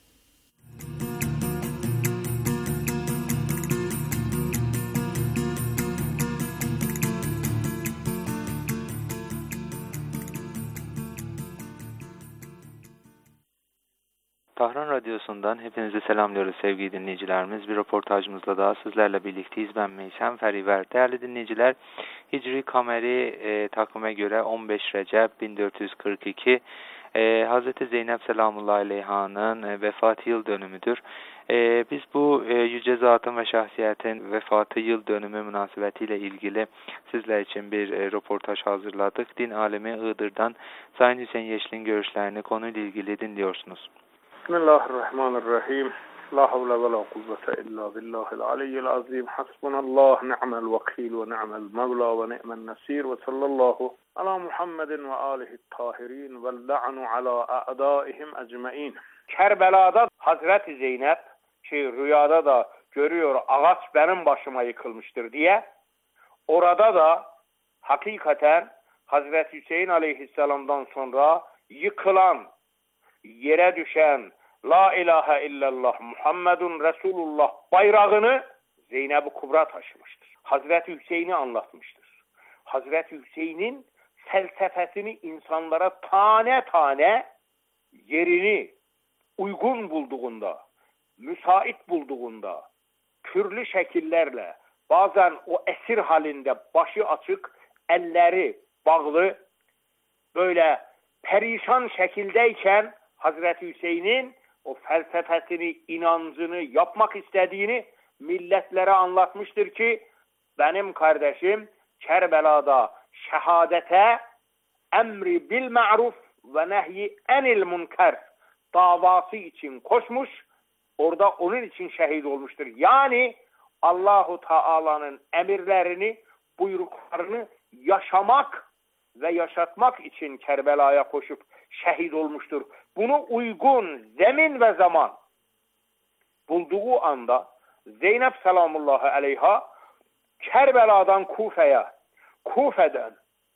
Tahran Radyosu'ndan hepinizi selamlıyoruz sevgili dinleyicilerimiz. Bir röportajımızla daha sizlerle birlikteyiz. Ben Meyşem Feriver. Değerli dinleyiciler, Hicri Kameri e, takvime göre on beş Recep bin dört yüz kırk iki e, Hazreti Zeynep Selamullahi Aleyha'nın e, vefat yıl dönümüdür. E, biz bu e, yüce zatın ve şahsiyetin vefatı yıl dönümü münasebetiyle ilgili sizler için bir e, röportaj hazırladık. Din alemi Iğdır'dan Sayın Hüseyin Yeşil'in görüşlerini konuyla ilgili dinliyorsunuz. Bismillahirrahmanirrahim. La havle ve la kuvvete illa billahil aliyyil azim. Hasbunallah ni'mel vekil ve ni'mel mevla ve ni'men nasir ve sallallahu ala Muhammedin ve alihi tahirin ve la'nu ala a'daihim ecmaîn. Kerbela'da Hazreti Zeynep ki rüyada da görüyor ağaç benim başıma yıkılmıştır diye, orada da hakikaten Hazreti Hüseyin aleyhisselamdan sonra yıkılan, yere düşen La ilahe illallah Muhammedun Resulullah bayrağını Zeynep-i Kubra taşımıştır. Hazreti Hüseyin'i anlatmıştır. Hazreti Hüseyin'in felsefesini insanlara tane tane yerini uygun bulduğunda, müsait bulduğunda, türlü şekillerle, bazen o esir halinde başı açık, elleri bağlı, böyle perişan şekildeyken Hazreti Hüseyin'in o felsefesini, inancını, yapmak istediğini milletlere anlatmıştır ki benim kardeşim Kerbela'da şehadete, emri bil ma'ruf ve nehyi enil münker davası için koşmuş, orada onun için şehit olmuştur. Yani Allahu Teala'nın emirlerini, buyruklarını yaşamak ve yaşatmak için Kerbela'ya koşup şehit olmuştur. Bunu uygun zemin ve zaman bulduğu anda Zeynep selamullahi aleyha Kerbela'dan Kufe'ye, Kufe'den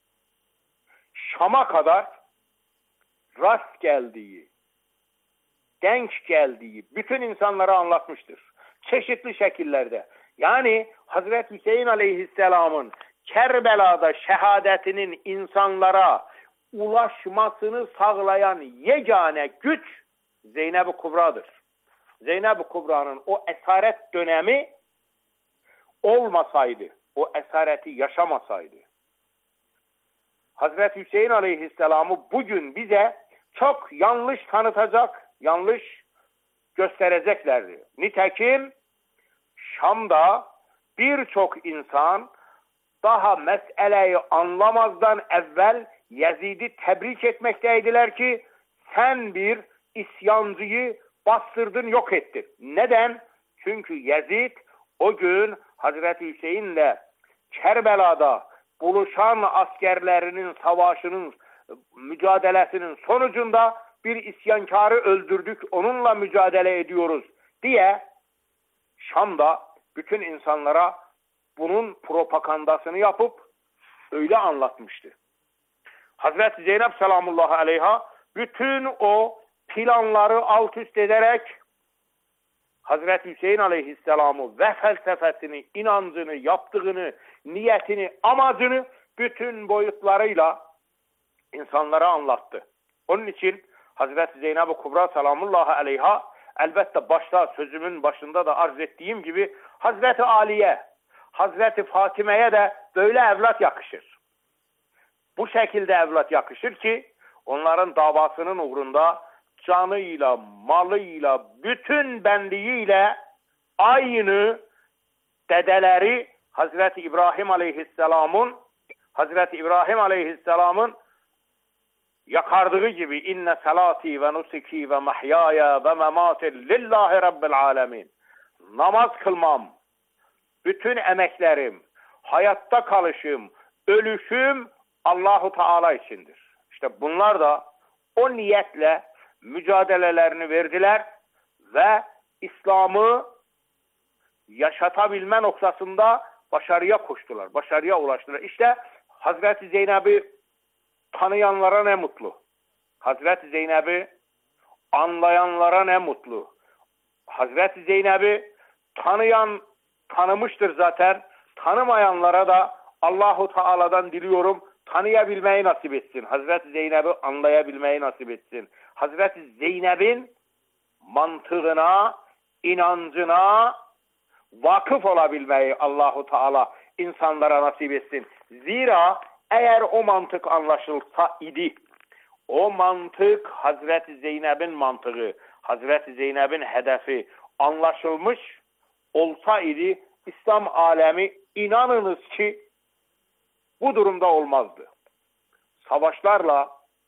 Şam'a kadar rast geldiği, denk geldiği bütün insanlara anlatmıştır. Çeşitli şekillerde. Yani Hazreti Hüseyin aleyhisselamın Kerbela'da şehadetinin insanlara ulaşmasını sağlayan yegane güç Zeynep-i Kubra'dır. Zeynep-i Kubra'nın o esaret dönemi olmasaydı, o esareti yaşamasaydı, Hazreti Hüseyin aleyhisselamı bugün bize çok yanlış tanıtacak, yanlış göstereceklerdi. Nitekim Şam'da birçok insan daha meseleyi anlamazdan evvel Yezid'i tebrik etmekteydiler ki sen bir isyancıyı bastırdın, yok ettin. Neden? Çünkü Yezid o gün Hazreti Hüseyin'le Kerbela'da buluşan askerlerinin savaşının, mücadelesinin sonucunda bir isyankarı öldürdük, onunla mücadele ediyoruz diye Şam'da bütün insanlara bunun propagandasını yapıp öyle anlatmıştı. Hazreti Zeynep selamullahi aleyha bütün o planları alt üst ederek Hazreti Hüseyin aleyhisselamı ve felsefesini, inancını, yaptığını, niyetini, amacını bütün boyutlarıyla insanlara anlattı. Onun için Hazreti Zeynep-i Kubra selamullahi aleyha elbette başta sözümün başında da arz ettiğim gibi Hazreti Ali'ye, Hazreti Fatime'ye de böyle evlat yakışır. Bu şekilde evlat yakışır ki onların davasının uğrunda canıyla, malıyla, bütün benliğiyle aynı dedeleri Hazreti İbrahim Aleyhisselam'ın Hazreti İbrahim Aleyhisselam'ın yakardığı gibi inne salati ve nusuki ve mahyaya ve memati lillahi rabbil alemin. Namaz kılmam, bütün emeklerim, hayatta kalışım, ölüşüm Allahu Teala içindir. İşte bunlar da o niyetle mücadelelerini verdiler ve İslam'ı yaşatabilme noktasında başarıya koştular, başarıya ulaştılar. İşte Hazreti Zeynep'i tanıyanlara ne mutlu. Hazreti Zeynep'i anlayanlara ne mutlu. Hazreti Zeynep'i tanıyan tanımıştır zaten. Tanımayanlara da Allahu Teala'dan diliyorum tanıyabilmeyi nasip etsin. Hazreti Zeynep'i anlayabilmeyi nasip etsin. Hazreti Zeynep'in mantığına, inancına vakıf olabilmeyi Allahu Teala insanlara nasip etsin. Zira eğer o mantık anlaşılsa idi, o mantık Hazreti Zeynep'in mantığı, Hazreti Zeynep'in hedefi anlaşılmış olsa idi, İslam alemi inanınız ki bu durumda olmazdı. Savaşlarla,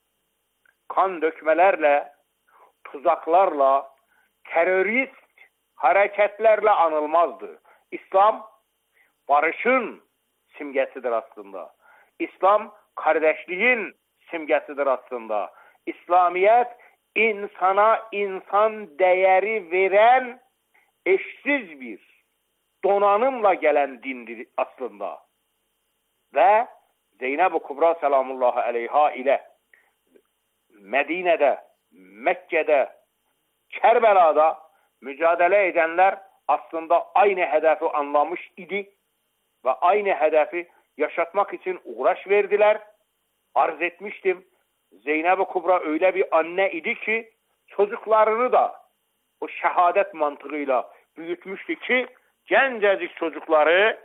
kan dökmelerle, tuzaklarla, terörist hareketlerle anılmazdı. İslam barışın simgesidir aslında. İslam kardeşliğin simgesidir aslında. İslamiyet insana insan değeri veren eşsiz bir donanımla gelen dindir aslında. Ve Zeynep-i Kubra selamullahi aleyha ile Medine'de, Mekke'de, Kerbela'da mücadele edenler aslında aynı hedefi anlamış idi ve aynı hedefi yaşatmak için uğraş verdiler. Arz etmiştim. Zeynep-i Kubra öyle bir anne idi ki çocuklarını da o şehadet mantığıyla büyütmüştü ki gencecik çocukları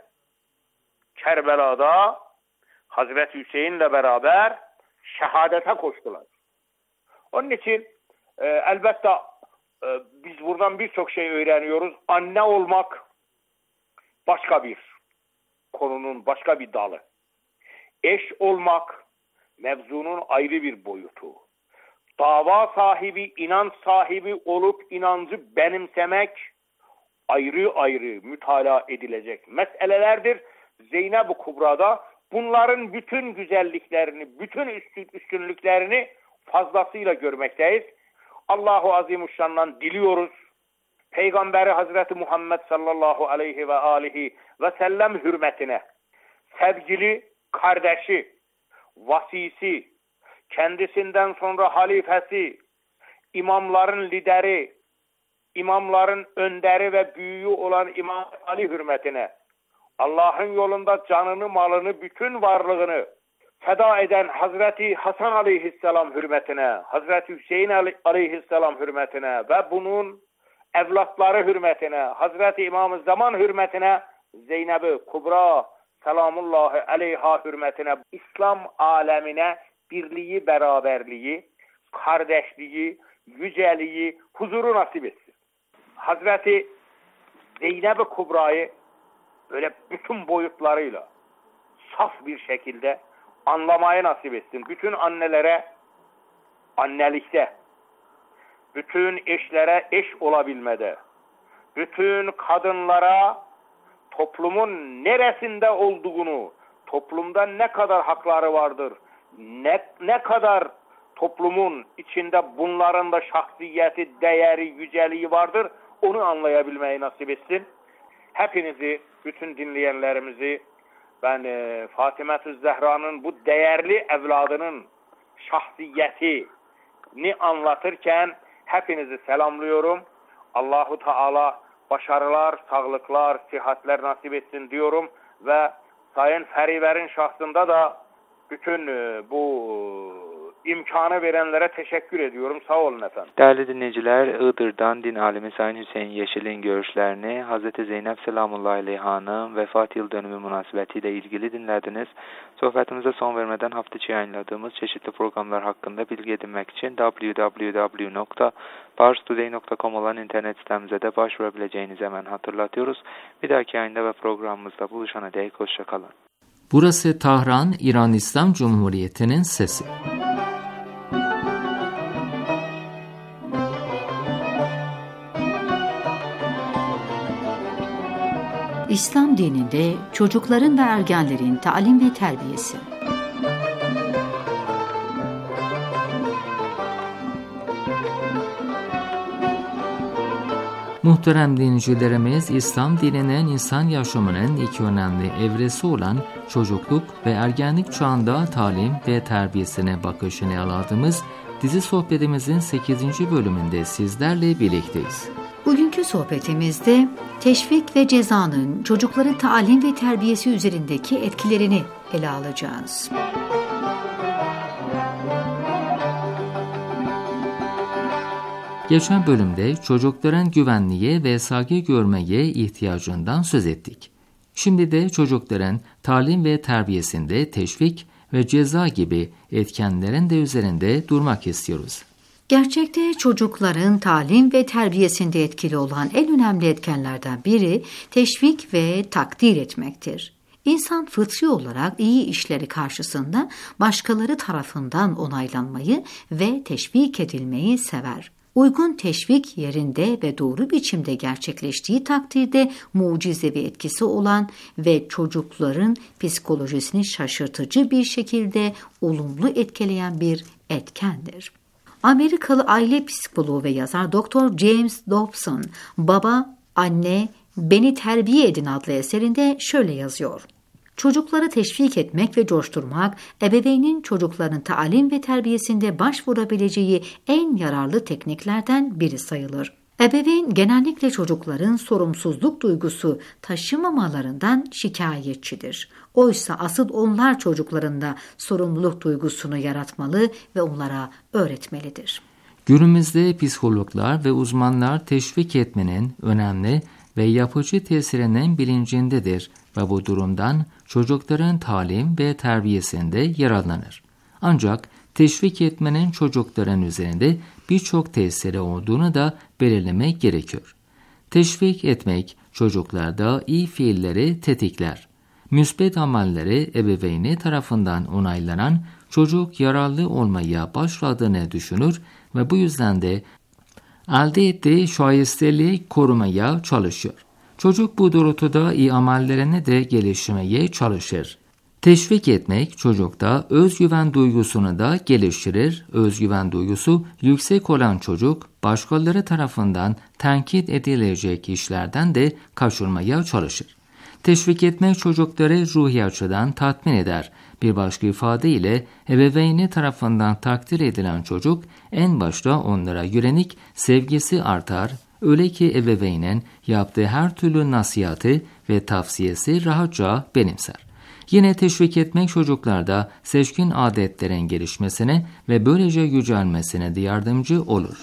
Kerbela'da Hazreti Hüseyin'le beraber şehadete koştular. Onun için e, elbette e, biz buradan birçok şey öğreniyoruz. Anne olmak başka bir konunun başka bir dalı. Eş olmak mevzunun ayrı bir boyutu. Dava sahibi, inanç sahibi olup inancı benimsemek ayrı ayrı mütalaa edilecek meselelerdir. Zeynep-i Kubra'da bunların bütün güzelliklerini, bütün üstün, üstünlüklerini fazlasıyla görmekteyiz. Allahu Azimuşşan'dan diliyoruz. Peygamberi Hazreti Muhammed sallallahu aleyhi ve alihi ve sellem hürmetine sevgili kardeşi, vasisi, kendisinden sonra halifesi, imamların lideri, imamların önderi ve büyüğü olan İmam Ali hürmetine, Allah'ın yolunda canını, malını, bütün varlığını feda eden Hazreti Hasan aleyhisselam hürmetine, Hazreti Hüseyin aleyhisselam hürmetine ve bunun evlatları hürmetine, Hazreti İmam-ı Zaman hürmetine, Zeynep-i Kubra selamullahi aleyha hürmetine, İslam alemine birliği, beraberliği, kardeşliği, yüceliği, huzuru nasip etsin. Hazreti Zeynep-i Kubra'yı böyle bütün boyutlarıyla saf bir şekilde anlamayı nasip etsin. Bütün annelere annelikte, bütün eşlere eş olabilmede, bütün kadınlara toplumun neresinde olduğunu, toplumda ne kadar hakları vardır, ne, ne kadar toplumun içinde bunların da şahsiyeti, değeri, yüceliği vardır, onu anlayabilmeyi nasip etsin. Hepinizi, bütün dinleyenlerimizi ben e, Fatıma-tü Zehra'nın bu değerli evladının şahsiyetini anlatırken hepinizi selamlıyorum. Allahu Teala başarılar, sağlıklar, sıhhatler nasip etsin diyorum ve Sayın Feriver'in şahsında da bütün e, bu imkanı verenlere teşekkür ediyorum. Sağ olun efendim. Değerli dinleyiciler, Iğdır'dan din alimi Sayın Hüseyin Yeşil'in görüşlerini Hazreti Zeynep selamullahi aleyha'nın vefat yıl dönümü münasebetiyle ilgili dinlediniz. Sohbetimize son vermeden hafta içi yayınladığımız çeşitli programlar hakkında bilgi edinmek için double-u double-u double-u nokta pars today nokta com olan internet sitemize de başvurabileceğinizi hemen hatırlatıyoruz. Bir dahaki yayında ve programımızda buluşana dek hoşçakalın. Burası Tahran, İran İslam Cumhuriyeti'nin sesi. İslam dininde çocukların ve ergenlerin talim ve terbiyesi. Muhterem dinleyicilerimiz, İslam dininin insan yaşamının iki önemli evresi olan çocukluk ve ergenlik çağında talim ve terbiyesine bakışını ele aldığımız dizi sohbetimizin sekizinci bölümünde sizlerle birlikteyiz. Bugünkü sohbetimizde teşvik ve cezanın çocukların talim ve terbiyesi üzerindeki etkilerini ele alacağız. Geçen bölümde çocukların güvenliğe ve saygı görmeye ihtiyacından söz ettik. Şimdi de çocukların talim ve terbiyesinde teşvik ve ceza gibi etkenlerin de üzerinde durmak istiyoruz. Gerçekte çocukların talim ve terbiyesinde etkili olan en önemli etkenlerden biri teşvik ve takdir etmektir. İnsan fıtri olarak iyi işleri karşısında başkaları tarafından onaylanmayı ve teşvik edilmeyi sever. Uygun teşvik yerinde ve doğru biçimde gerçekleştiği takdirde mucizevi etkisi olan ve çocukların psikolojisini şaşırtıcı bir şekilde olumlu etkileyen bir etkendir. Amerikalı aile psikoloğu ve yazar doktor James Dobson, Baba, Anne, Beni Terbiye Edin adlı eserinde şöyle yazıyor. Çocukları teşvik etmek ve coşturmak, ebeveynin çocukların talim ve terbiyesinde başvurabileceği en yararlı tekniklerden biri sayılır. Ebeveyn genellikle çocukların sorumsuzluk duygusu taşımamalarından şikayetçidir. Oysa asıl onlar çocuklarında sorumluluk duygusunu yaratmalı ve onlara öğretmelidir. Günümüzde psikologlar ve uzmanlar teşvik etmenin önemli ve yapıcı tesirinin bilincindedir ve bu durumdan çocukların talim ve terbiyesinde yararlanır. Ancak teşvik etmenin çocukların üzerinde birçok tesiri olduğunu da belirlemek gerekiyor. Teşvik etmek çocuklarda iyi fiilleri tetikler. Müsbet amelleri ebeveyni tarafından onaylanan çocuk yararlı olmaya başladığını düşünür ve bu yüzden de elde ettiği şayesteliği korumaya çalışır. Çocuk bu doğrultuda iyi amellerini de geliştirmeye çalışır. Teşvik etmek çocukta özgüven duygusunu da geliştirir. Özgüven duygusu yüksek olan çocuk başkaları tarafından tenkit edilecek işlerden de kaçınmaya çalışır. Teşvik etmek çocukları ruhi açıdan tatmin eder. Bir başka ifadeyle ebeveyni tarafından takdir edilen çocuk en başta onlara yönelik sevgisi artar. Öyle ki ebeveynin yaptığı her türlü nasihatı ve tavsiyesi rahatça benimser. Yine teşvik etmek çocuklarda seçkin adetlerin gelişmesine ve böylece yücelmesine de yardımcı olur.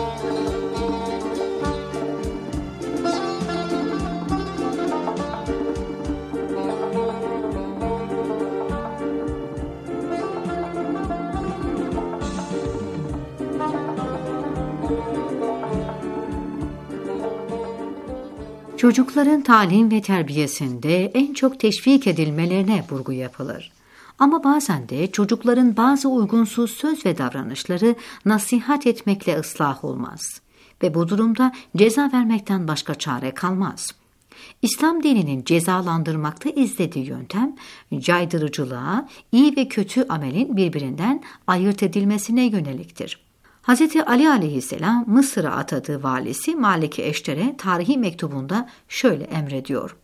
Çocukların talim ve terbiyesinde en çok teşvik edilmelerine vurgu yapılır. Ama bazen de çocukların bazı uygunsuz söz ve davranışları nasihat etmekle ıslah olmaz ve bu durumda ceza vermekten başka çare kalmaz. İslam dininin cezalandırmakta izlediği yöntem, caydırıcılığa, iyi ve kötü amelin birbirinden ayırt edilmesine yöneliktir. Hazreti Ali aleyhisselam Mısır'a atadığı valisi Malik-i Eşter'e tarihi mektubunda şöyle emrediyor.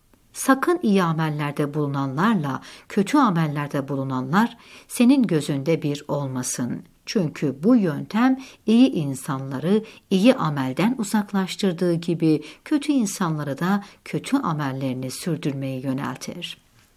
Sakın iyi amellerde bulunanlarla kötü amellerde bulunanlar senin gözünde bir olmasın. Çünkü bu yöntem iyi insanları iyi amelden uzaklaştırdığı gibi kötü insanları da kötü amellerini sürdürmeye yöneltir.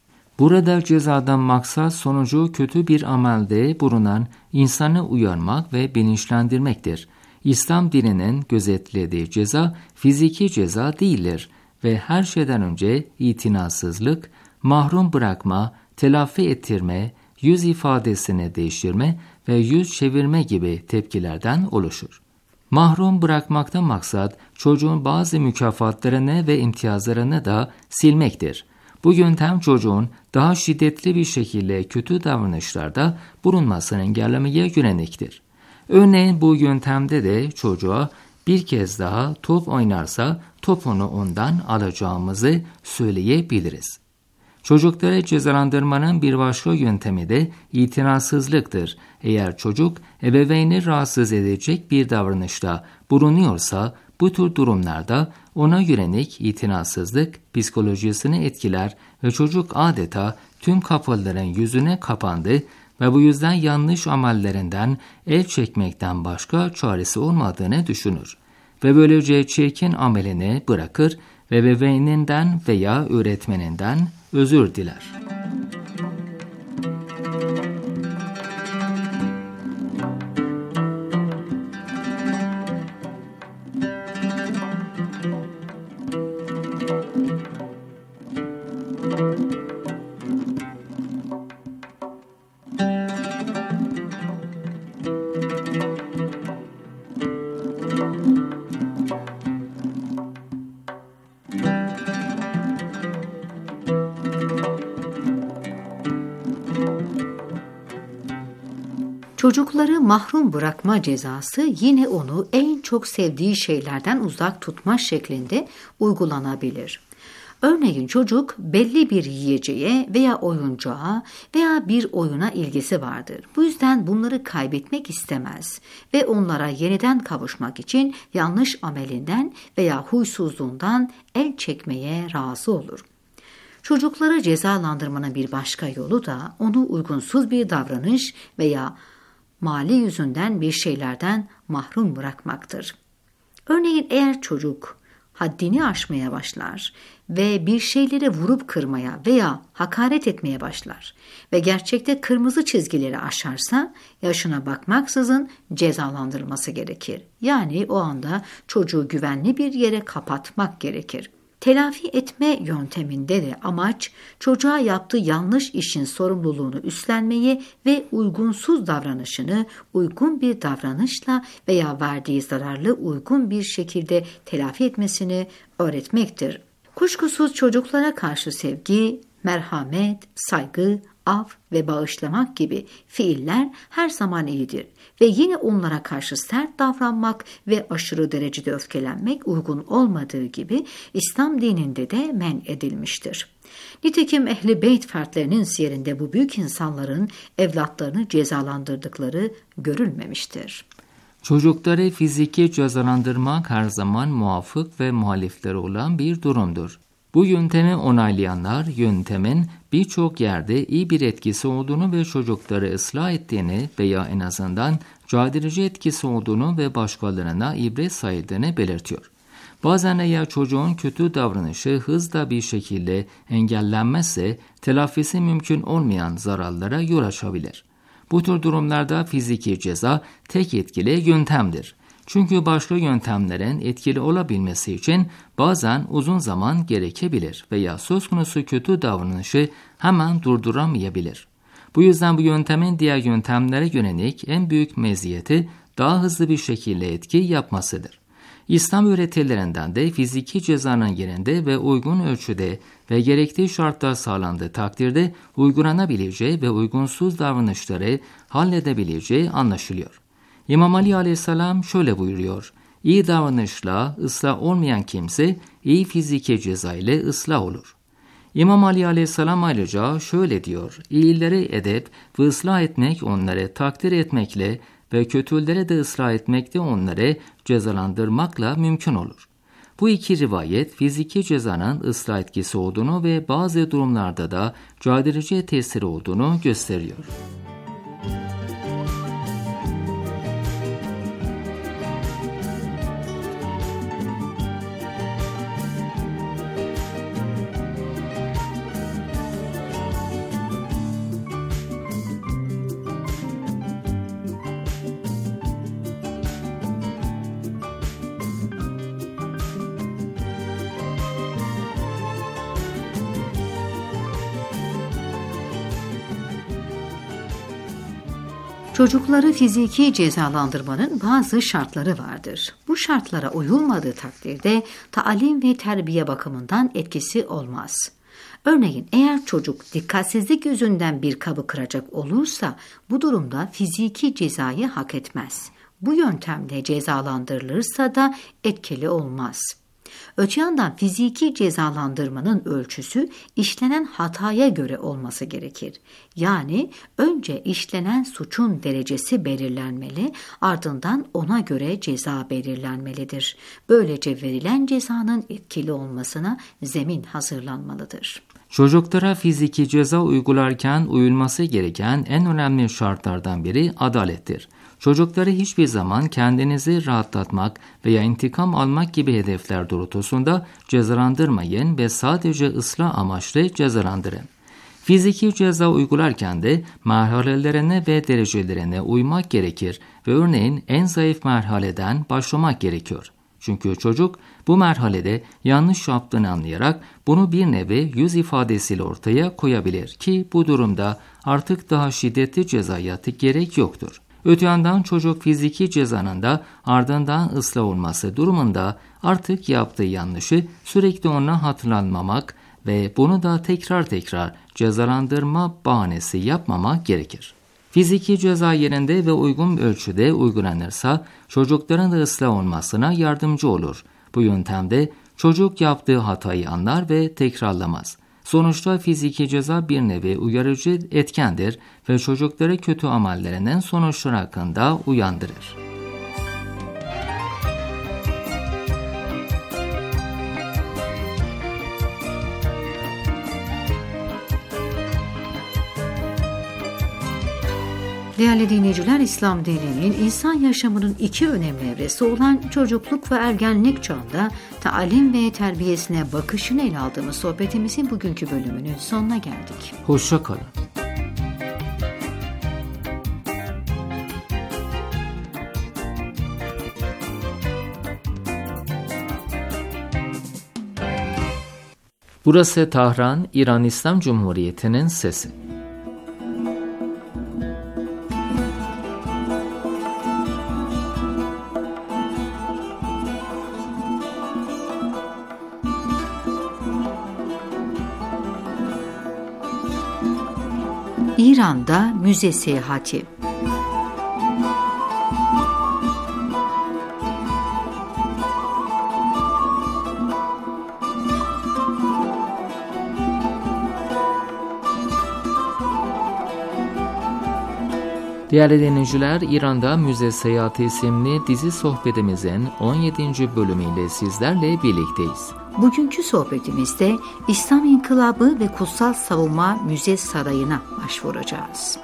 Burada cezadan maksat sonucu kötü bir amelde bulunan insanı uyarmak ve bilinçlendirmektir. İslam dininin gözetlediği ceza fiziki ceza değildir ve her şeyden önce itinasızlık, mahrum bırakma, telafi ettirme, yüz ifadesini değiştirme ve yüz çevirme gibi tepkilerden oluşur. Mahrum bırakmaktan maksat çocuğun bazı mükafatlarını ve imtiyazlarını da silmektir. Bu yöntem çocuğun daha şiddetli bir şekilde kötü davranışlarda bulunmasını engellemeye yöneliktir. Örneğin bu yöntemde de çocuğa bir kez daha top oynarsa topunu ondan alacağımızı söyleyebiliriz. Çocukları cezalandırmanın bir başka yöntemi de itinasızlıktır. Eğer çocuk ebeveyni rahatsız edecek bir davranışta bulunuyorsa bu tür durumlarda ona yönelik itinasızlık psikolojisini etkiler ve çocuk adeta tüm kapıların yüzüne kapandı ve bu yüzden yanlış amellerinden el çekmekten başka çaresi olmadığını düşünür ve böylece çirkin amelini bırakır ve ebeveyninden veya öğretmeninden özür diler. Çocukları mahrum bırakma cezası yine onu en çok sevdiği şeylerden uzak tutma şeklinde uygulanabilir. Örneğin çocuk belli bir yiyeceğe veya oyuncağa veya bir oyuna ilgisi vardır. Bu yüzden bunları kaybetmek istemez ve onlara yeniden kavuşmak için yanlış amelinden veya huysuzluğundan el çekmeye razı olur. Çocukları cezalandırmanın bir başka yolu da onu uygunsuz bir davranış veya mali yüzünden bir şeylerden mahrum bırakmaktır. Örneğin eğer çocuk haddini aşmaya başlar ve bir şeyleri vurup kırmaya veya hakaret etmeye başlar ve gerçekte kırmızı çizgileri aşarsa yaşına bakmaksızın cezalandırılması gerekir. Yani o anda çocuğu güvenli bir yere kapatmak gerekir. Telafi etme yönteminde de amaç çocuğa yaptığı yanlış işin sorumluluğunu üstlenmeyi ve uygunsuz davranışını uygun bir davranışla veya verdiği zararlı uygun bir şekilde telafi etmesini öğretmektir. Kuşkusuz çocuklara karşı sevgi, merhamet, saygı, af ve bağışlamak gibi fiiller her zaman iyidir ve yine onlara karşı sert davranmak ve aşırı derecede öfkelenmek uygun olmadığı gibi İslam dininde de men edilmiştir. Nitekim Ehl-i Beyt fertlerinin siyerinde bu büyük insanların evlatlarını cezalandırdıkları görülmemiştir. Çocukları fiziki cezalandırmak her zaman muvafık ve muhalifleri olan bir durumdur. Bu yöntemi onaylayanlar yöntemin birçok yerde iyi bir etkisi olduğunu ve çocukları ıslah ettiğini veya en azından caydırıcı etkisi olduğunu ve başkalarına ibret sayıldığını belirtiyor. Bazen eğer çocuğun kötü davranışı hızla bir şekilde engellenmezse telafisi mümkün olmayan zararlara yol açabilir. Bu tür durumlarda fiziki ceza tek etkili yöntemdir. Çünkü başka yöntemlerin etkili olabilmesi için bazen uzun zaman gerekebilir veya söz konusu kötü davranışı hemen durduramayabilir. Bu yüzden bu yöntemin diğer yöntemlere yönelik en büyük meziyeti daha hızlı bir şekilde etki yapmasıdır. İslam öğretilerinden de fiziki cezanın yerinde ve uygun ölçüde ve gerektiği şartlar sağlandığı takdirde uygulanabileceği ve uygunsuz davranışları halledebileceği anlaşılıyor. İmam Ali aleyhisselam şöyle buyuruyor: İyi davranışla ıslah olmayan kimse iyi fiziki ceza ile ıslah olur. İmam Ali aleyhisselam ayrıca şöyle diyor: İyileri edep ve ıslah etmek onları takdir etmekle ve kötülere de ıslah etmek de onları cezalandırmakla mümkün olur. Bu iki rivayet fiziki cezanın ıslah etkisi olduğunu ve bazı durumlarda da caydırıcı tesiri olduğunu gösteriyor. Çocukları fiziki cezalandırmanın bazı şartları vardır. Bu şartlara uyulmadığı takdirde talim ve terbiye bakımından etkisi olmaz. Örneğin eğer çocuk dikkatsizlik yüzünden bir kabı kıracak olursa bu durumda fiziki cezayı hak etmez. Bu yöntemle cezalandırılırsa da etkili olmaz. Öte yandan fiziki cezalandırmanın ölçüsü işlenen hataya göre olması gerekir. Yani önce işlenen suçun derecesi belirlenmeli, ardından ona göre ceza belirlenmelidir. Böylece verilen cezanın etkili olmasına zemin hazırlanmalıdır. Çocuklara fiziki ceza uygularken uyulması gereken en önemli şartlardan biri adalettir. Çocukları hiçbir zaman kendinizi rahatlatmak veya intikam almak gibi hedefler doğrultusunda cezalandırmayın ve sadece ıslah amaçlı cezalandırın. Fiziki ceza uygularken de merhalelerine ve derecelerine uymak gerekir ve örneğin en zayıf merhaleden başlamak gerekiyor. Çünkü çocuk bu merhalede yanlış yaptığını anlayarak bunu bir nevi yüz ifadesiyle ortaya koyabilir ki bu durumda artık daha şiddetli cezaya gerek yoktur. Öte yandan çocuk fiziki cezanın da ardından ıslah olması durumunda artık yaptığı yanlışı sürekli ona hatırlatmamak ve bunu da tekrar tekrar cezalandırma bahanesi yapmamak gerekir. Fiziki ceza yerinde ve uygun ölçüde uygulanırsa çocukların da ıslah olmasına yardımcı olur. Bu yöntemde çocuk yaptığı hatayı anlar ve tekrarlamaz. Sonuçta fiziki ceza bir nevi uyarıcı etkendir ve çocukları kötü amellerinin sonuçları hakkında uyandırır. Değerli dinleyiciler, İslam dininin insan yaşamının iki önemli evresi olan çocukluk ve ergenlik çağında talim ve terbiyesine bakışını ele aldığımız sohbetimizin bugünkü bölümünün sonuna geldik. Hoşça kalın. Burası Tahran, İran İslam Cumhuriyeti'nin sesi. İran'da müze seyahati. Değerli dinleyiciler, İran'da Müze Seyahati isimli dizi sohbetimizin on yedinci bölümüyle sizlerle birlikteyiz. Bugünkü sohbetimizde İslam İnkılabı ve Kutsal Savunma Müze Sarayı'na başvuracağız.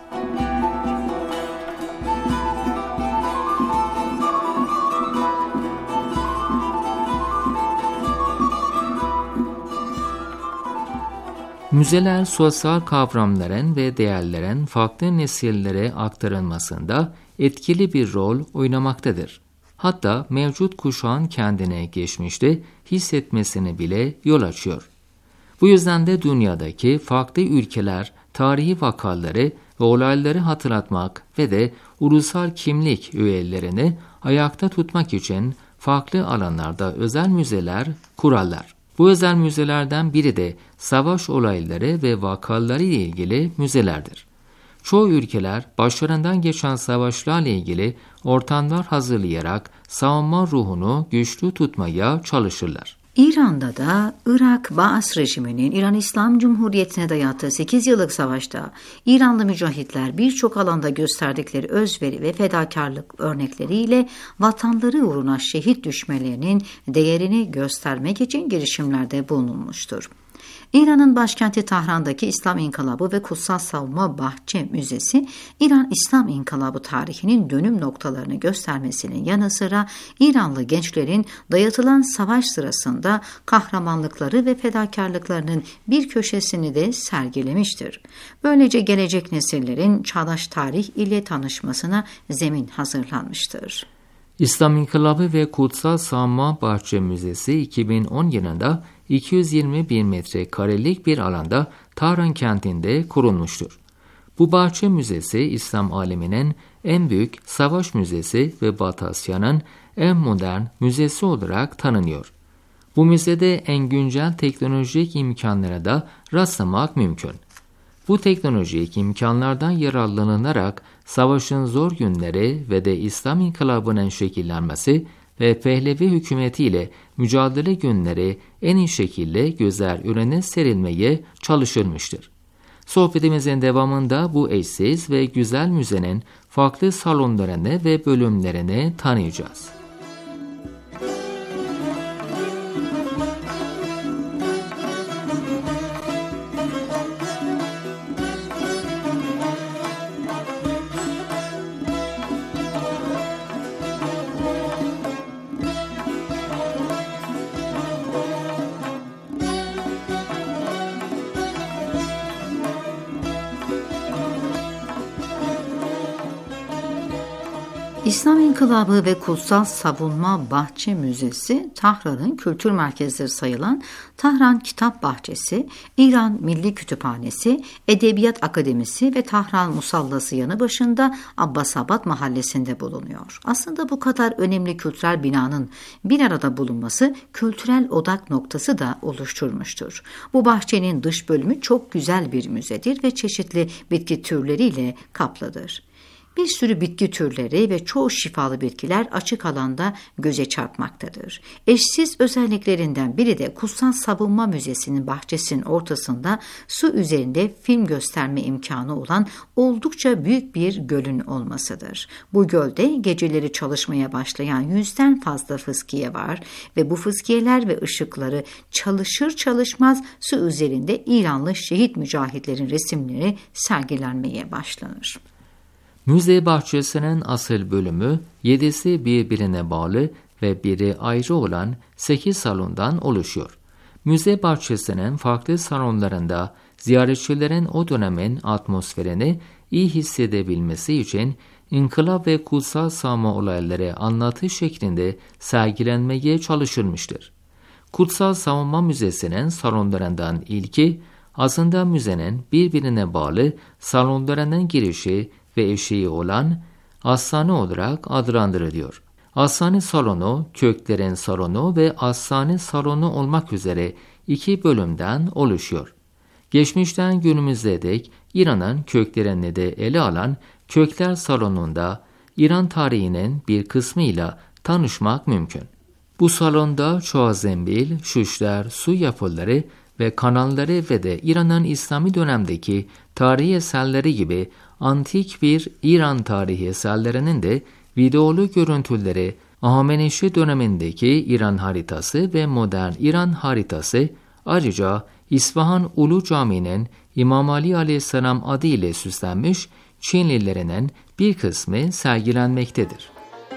Müzeler sosyal kavramların ve değerlerin farklı nesillere aktarılmasında etkili bir rol oynamaktadır. Hatta mevcut kuşağın kendine geçmişte hissetmesini bile yol açıyor. Bu yüzden de dünyadaki farklı ülkeler tarihi vakaları ve olayları hatırlatmak ve de ulusal kimlik öğelerini ayakta tutmak için farklı alanlarda özel müzeler kurarlar. Bu özel müzelerden biri de savaş olayları ve vakaları ile ilgili müzelerdir. Çoğu ülkeler başlarından geçen savaşlarla ilgili ortamlar hazırlayarak savunma ruhunu güçlü tutmaya çalışırlar. İran'da da Irak Baas rejiminin İran İslam Cumhuriyeti'ne dayattığı sekiz yıllık savaşta İranlı mücahitler birçok alanda gösterdikleri özveri ve fedakarlık örnekleriyle vatanları uğruna şehit düşmelerinin değerini göstermek için girişimlerde bulunulmuştur. İran'ın başkenti Tahran'daki İslam İnkılabı ve Kutsal Savunma Bahçe Müzesi, İran İslam İnkılabı tarihinin dönüm noktalarını göstermesinin yanı sıra İranlı gençlerin dayatılan savaş sırasında kahramanlıkları ve fedakarlıklarının bir köşesini de sergilemiştir. Böylece gelecek nesillerin çağdaş tarih ile tanışmasına zemin hazırlanmıştır. İslam İnkılabı ve Kutsal Savunma Bahçe Müzesi iki bin on yılında iki yüz yirmi bin metrekarelik bir alanda Tahran kentinde kurulmuştur. Bu bahçe müzesi İslam aleminin en büyük savaş müzesi ve Batı Asya'nın en modern müzesi olarak tanınıyor. Bu müzede en güncel teknolojik imkanlara da rastlamak mümkün. Bu teknolojik imkanlardan yararlanılarak savaşın zor günleri ve de İslam İnkılabı'nın şekillenmesi ve Pehlevi hükümetiyle mücadele günleri en iyi şekilde gözler önüne serilmeye çalışılmıştır. Sohbetimizin devamında bu eşsiz ve güzel müzenin farklı salonlarını ve bölümlerini tanıyacağız. İslam İnkılabı ve Kutsal Savunma Bahçe Müzesi, Tahran'ın kültür merkezleri sayılan Tahran Kitap Bahçesi, İran Milli Kütüphanesi, Edebiyat Akademisi ve Tahran Musallası yanı başında Abbasabad mahallesinde bulunuyor. Aslında bu kadar önemli kültürel binanın bir arada bulunması kültürel odak noktası da oluşturmuştur. Bu bahçenin dış bölümü çok güzel bir müzedir ve çeşitli bitki türleriyle kaplıdır. Bir sürü bitki türleri ve çoğu şifalı bitkiler açık alanda göze çarpmaktadır. Eşsiz özelliklerinden biri de Kutsal Savunma Müzesi'nin bahçesinin ortasında su üzerinde film gösterme imkanı olan oldukça büyük bir gölün olmasıdır. Bu gölde geceleri çalışmaya başlayan yüzden fazla fıskiye var ve bu fıskiyeler ve ışıkları çalışır çalışmaz su üzerinde İranlı şehit mücahitlerin resimleri sergilenmeye başlanır. Müze bahçesinin asıl bölümü yedisi birbirine bağlı ve biri ayrı olan sekiz salondan oluşuyor. Müze bahçesinin farklı salonlarında ziyaretçilerin o dönemin atmosferini iyi hissedebilmesi için İnkılap ve kutsal savunma olayları anlatı şeklinde sergilenmeye çalışılmıştır. Kutsal Savunma Müzesi'nin salonlarından ilki, aslında müzenin birbirine bağlı salonlarının girişi ve eşiği olan Ashane olarak adlandırılıyor. Ashane salonu, köklerin salonu ve ashane salonu olmak üzere iki bölümden oluşuyor. Geçmişten günümüze dek İran'ın köklerini de ele alan Kökler Salonu'nda İran tarihinin bir kısmıyla tanışmak mümkün. Bu salonda çoğazembil, şuşlar, su yapıları ve kanalları ve de İran'ın İslami dönemdeki tarihi eserleri gibi antik bir İran tarihi eserlerinin de videolu görüntüleri, Ahameneşi dönemindeki İran haritası ve modern İran haritası, ayrıca İsfahan Ulu Camii'nin İmam Ali Aleyhisselam adı ile süslenmiş Çinlilerinin bir kısmı sergilenmektedir.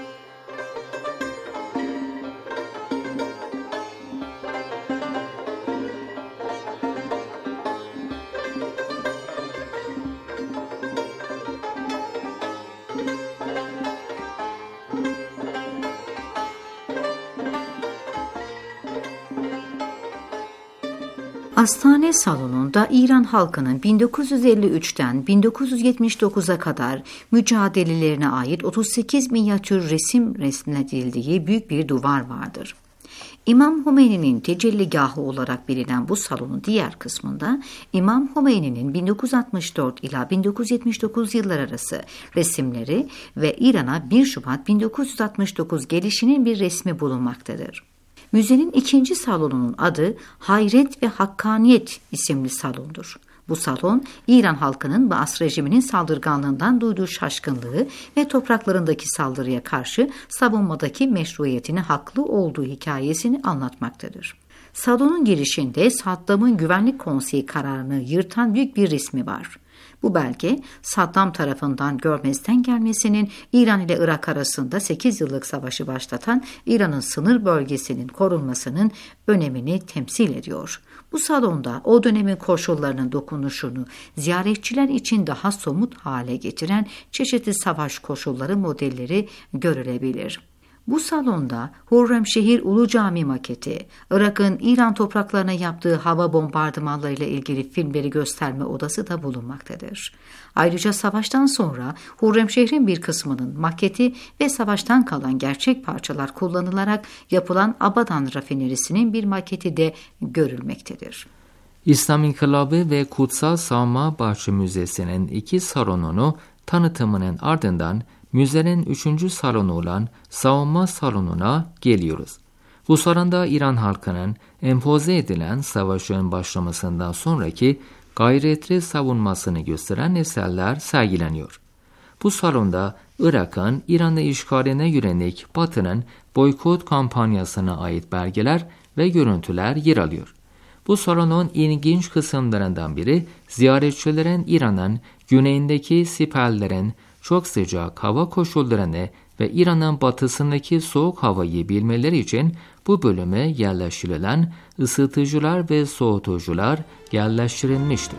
Ashane salonunda İran halkının bin dokuz yüz elli üçten bin dokuz yüz yetmiş dokuza kadar mücadelelerine ait otuz sekiz minyatür resim resmedildiği büyük bir duvar vardır. İmam Hümeyni'nin tecelligahı olarak bilinen bu salonun diğer kısmında İmam Hümeyni'nin bin dokuz yüz altmış dört ila bin dokuz yüz yetmiş dokuz yıllar arası resimleri ve İran'a bir Şubat bin dokuz yüz altmış dokuz gelişinin bir resmi bulunmaktadır. Müzenin ikinci salonunun adı Hayret ve Hakkaniyet isimli salondur. Bu salon, İran halkının Baas rejiminin saldırganlığından duyduğu şaşkınlığı ve topraklarındaki saldırıya karşı savunmadaki meşruiyetini haklı olduğu hikayesini anlatmaktadır. Salonun girişinde Saddam'ın Güvenlik Konseyi kararını yırtan büyük bir resmi var. Bu belge, Saddam tarafından görmezden gelmesinin İran ile Irak arasında sekiz yıllık savaşı başlatan İran'ın sınır bölgesinin korunmasının önemini temsil ediyor. Bu salonda o dönemin koşullarının dokunuşunu ziyaretçiler için daha somut hale getiren çeşitli savaş koşulları modelleri görülebilir. Bu salonda Hürremşehir Ulu Cami maketi, Irak'ın İran topraklarına yaptığı hava bombardımanlarıyla ilgili filmleri gösterme odası da bulunmaktadır. Ayrıca savaştan sonra Hürremşehir'in bir kısmının maketi ve savaştan kalan gerçek parçalar kullanılarak yapılan Abadan rafinerisinin bir maketi de görülmektedir. İslam İnkılabı ve Kutsal Savunma Bahçe Müzesi'nin iki salonunu tanıtımının ardından müzenin üçüncü salonu olan savunma salonuna geliyoruz. Bu salonda İran halkının empoze edilen savaşın başlamasından sonraki gayretli savunmasını gösteren eserler sergileniyor. Bu salonda Irak'ın İran'ı işgaline yönelik Batı'nın boykot kampanyasına ait belgeler ve görüntüler yer alıyor. Bu salonun ilginç kısımlarından biri ziyaretçilerin İran'ın güneyindeki siperlerin çok sıcak hava koşullarını ve İran'ın batısındaki soğuk havayı bilmeleri için bu bölüme yerleştirilen ısıtıcılar ve soğutucular yerleştirilmiştir.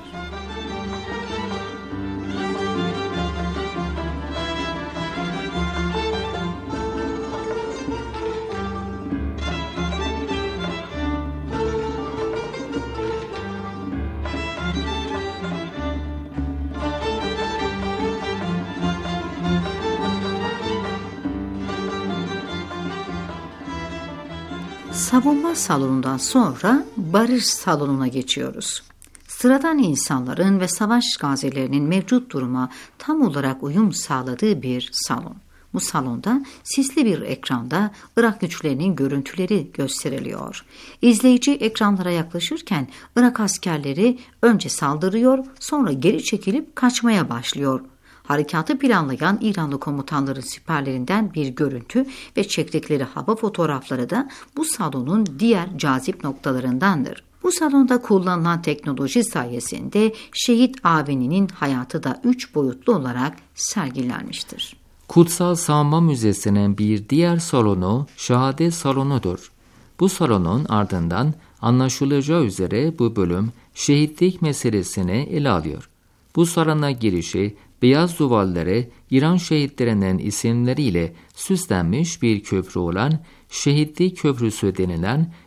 Savunma salonundan sonra barış salonuna geçiyoruz. Sıradan insanların ve savaş gazilerinin mevcut duruma tam olarak uyum sağladığı bir salon. Bu salonda sisli bir ekranda Irak güçlerinin görüntüleri gösteriliyor. İzleyici ekranlara yaklaşırken Irak askerleri önce saldırıyor, sonra geri çekilip kaçmaya başlıyor. Harekatı planlayan İranlı komutanların siperlerinden bir görüntü ve çektikleri hava fotoğrafları da bu salonun diğer cazip noktalarındandır. Bu salonda kullanılan teknoloji sayesinde şehit avinin hayatı da üç boyutlu olarak sergilenmiştir. Kutsal Savunma Müzesi'nin bir diğer salonu şehadet salonudur. Bu salonun ardından anlaşılacağı üzere bu bölüm şehitlik meselesini ele alıyor. Bu salona girişi beyaz duvarları İran şehitlerinin isimleriyle süslenmiş bir köprü olan Şehitlik Köprüsü denilen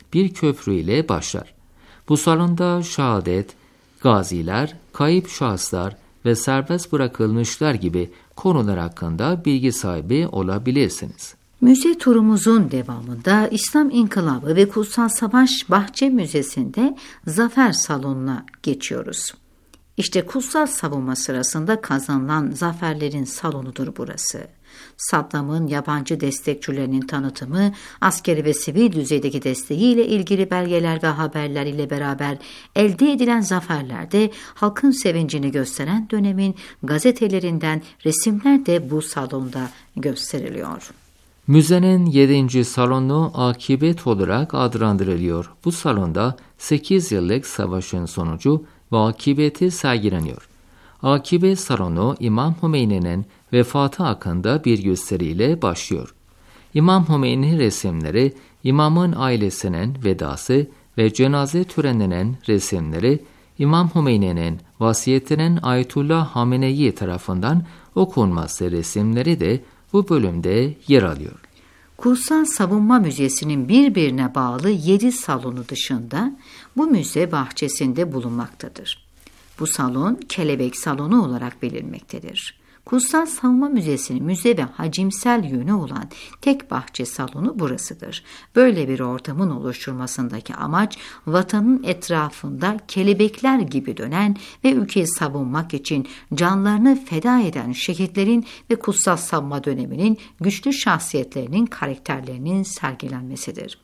bir köprü ile başlar. Bu salonda şehadet, gaziler, kayıp şahıslar ve serbest bırakılmışlar gibi konular hakkında bilgi sahibi olabilirsiniz. Müze turumuzun devamında İslam İnkılabı ve Kutsal Savaş Bahçe Müzesi'nde Zafer Salonu'na geçiyoruz. İşte kutsal savunma sırasında kazanılan zaferlerin salonudur burası. Saddam'ın yabancı destekçilerinin tanıtımı, askeri ve sivil düzeydeki desteğiyle ilgili belgeler ve haberler ile beraber elde edilen zaferlerde halkın sevincini gösteren dönemin gazetelerinden resimler de bu salonda gösteriliyor. Müzenin yedinci salonu akibet olarak adlandırılıyor. Bu salonda sekiz yıllık savaşın sonucu ve akibeti sergileniyor. Akibet salonu İmam Hümeyni'nin vefatı hakkında bir gösteriyle başlıyor. İmam Hümeyni resimleri, İmam'ın ailesinin vedası ve cenaze töreninin resimleri, İmam Hümeyni'nin vasiyetinin Ayetullah Hamenei tarafından okunması resimleri de bu bölümde yer alıyor. Kutsal Savunma Müzesi'nin birbirine bağlı yedi salonu dışında bu müze bahçesinde bulunmaktadır. Bu salon kelebek salonu olarak bilinmektedir. Kutsal Savunma Müzesi'nin müze ve hacimsel yönü olan tek bahçe salonu burasıdır. Böyle bir ortamın oluşturmasındaki amaç vatanın etrafında kelebekler gibi dönen ve ülkeyi savunmak için canlarını feda eden şehitlerin ve kutsal savunma döneminin güçlü şahsiyetlerinin karakterlerinin sergilenmesidir.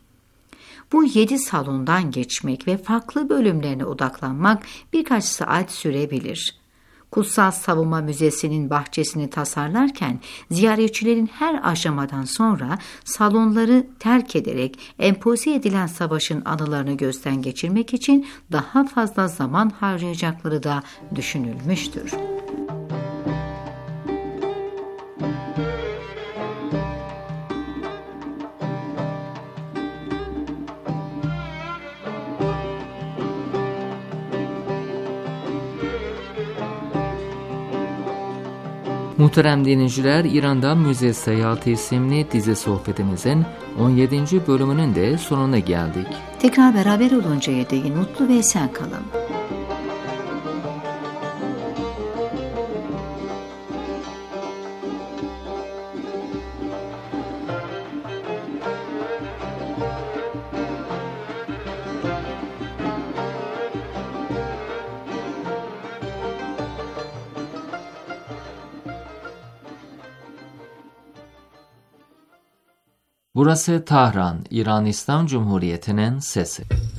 Bu yedi salondan geçmek ve farklı bölümlerine odaklanmak birkaç saat sürebilir. Kutsal Savunma Müzesi'nin bahçesini tasarlarken ziyaretçilerin her aşamadan sonra salonları terk ederek empoze edilen savaşın anılarını gözden geçirmek için daha fazla zaman harcayacakları da düşünülmüştür. Muhterem dinleyiciler, İran'da Müze Seyahati isimli dizi sohbetimizin on yedinci bölümünün de sonuna geldik. Tekrar beraber oluncaya değin mutlu ve esen kalın. Burası Tahran, İran İslam Cumhuriyeti'nin sesi.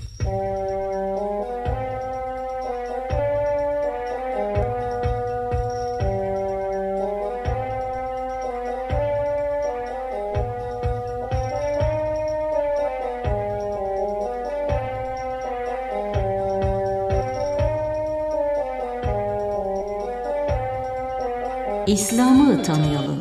İslam'ı tanıyalım.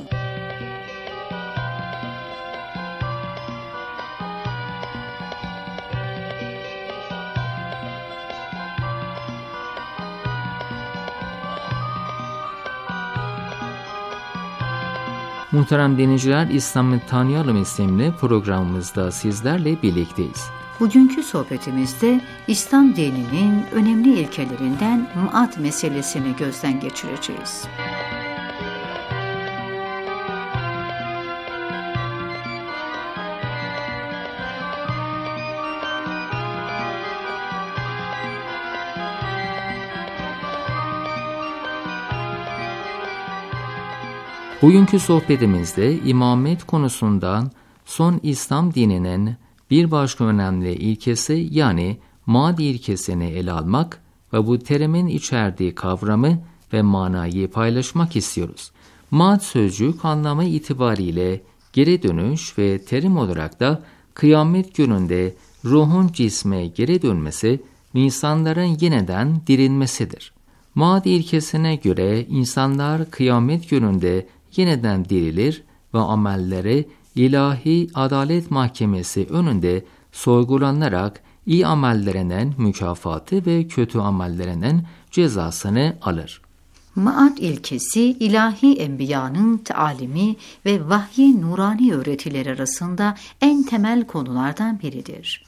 Muhterem dinleyiciler, İslam'ı Tanıyalım isimli programımızda sizlerle birlikteyiz. Bugünkü sohbetimizde İslam dininin önemli ilkelerinden maat meselesini gözden geçireceğiz. Bugünkü sohbetimizde imamet konusundan son İslam dininin bir başka önemli ilkesi yani maad ilkesini ele almak ve bu terimin içerdiği kavramı ve manayı paylaşmak istiyoruz. Maad sözcük anlamı itibariyle geri dönüş ve terim olarak da kıyamet gününde ruhun cisme geri dönmesi ve insanların yeniden dirilmesidir. Maad ilkesine göre insanlar kıyamet gününde yeniden dirilir ve amelleri ilahi adalet mahkemesi önünde sorgulanarak iyi amellerinin mükafatı ve kötü amellerinin cezasını alır. Maad ilkesi ilahi enbiyanın talimi ve vahyi nurani öğretileri arasında en temel konulardan biridir.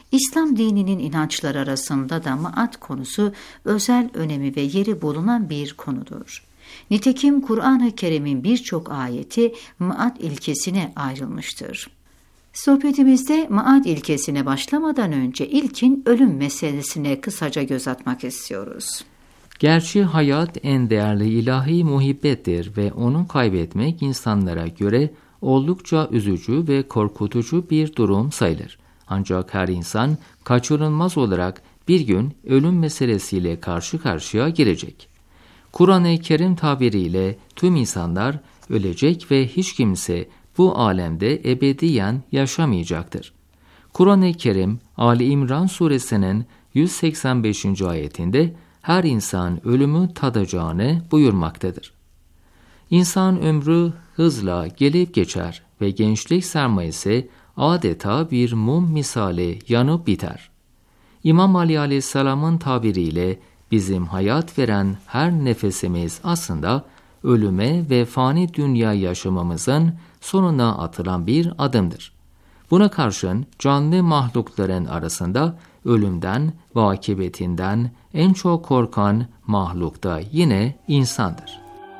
İslam dininin inançları arasında da maat konusu özel önemi ve yeri bulunan bir konudur. Nitekim Kur'an-ı Kerim'in birçok ayeti maat ilkesine ayrılmıştır. Sohbetimizde maat ilkesine başlamadan önce ilkin ölüm meselesine kısaca göz atmak istiyoruz. Gerçi hayat en değerli ilahi muhibbettir ve onu kaybetmek insanlara göre oldukça üzücü ve korkutucu bir durum sayılır. Ancak her insan kaçınılmaz olarak bir gün ölüm meselesiyle karşı karşıya gelecek. Kur'an-ı Kerim tabiriyle tüm insanlar ölecek ve hiç kimse bu alemde ebediyen yaşamayacaktır. Kur'an-ı Kerim Ali İmran suresinin yüz seksen beşinci ayetinde her insan ölümü tadacağını buyurmaktadır. İnsan ömrü hızla gelip geçer ve gençlik sermayesi adeta bir mum misali yanıp biter. İmam Ali Aleyhisselam'ın tabiriyle bizim hayat veren her nefesimiz aslında ölüme ve fani dünya yaşamamızın sonuna atılan bir adımdır. Buna karşın canlı mahlukların arasında ölümden ve akıbetinden en çok korkan mahluk da yine insandır.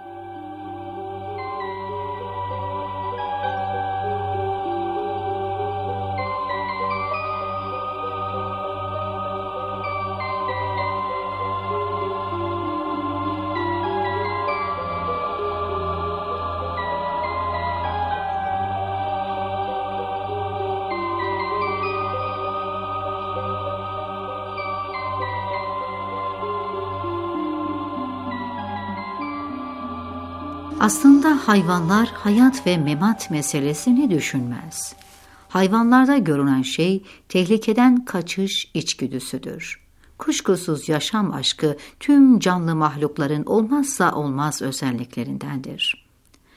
Aslında hayvanlar hayat ve memat meselesini düşünmez. Hayvanlarda görünen şey tehlikeden kaçış içgüdüsüdür. Kuşkusuz yaşam aşkı tüm canlı mahlukların olmazsa olmaz özelliklerindendir.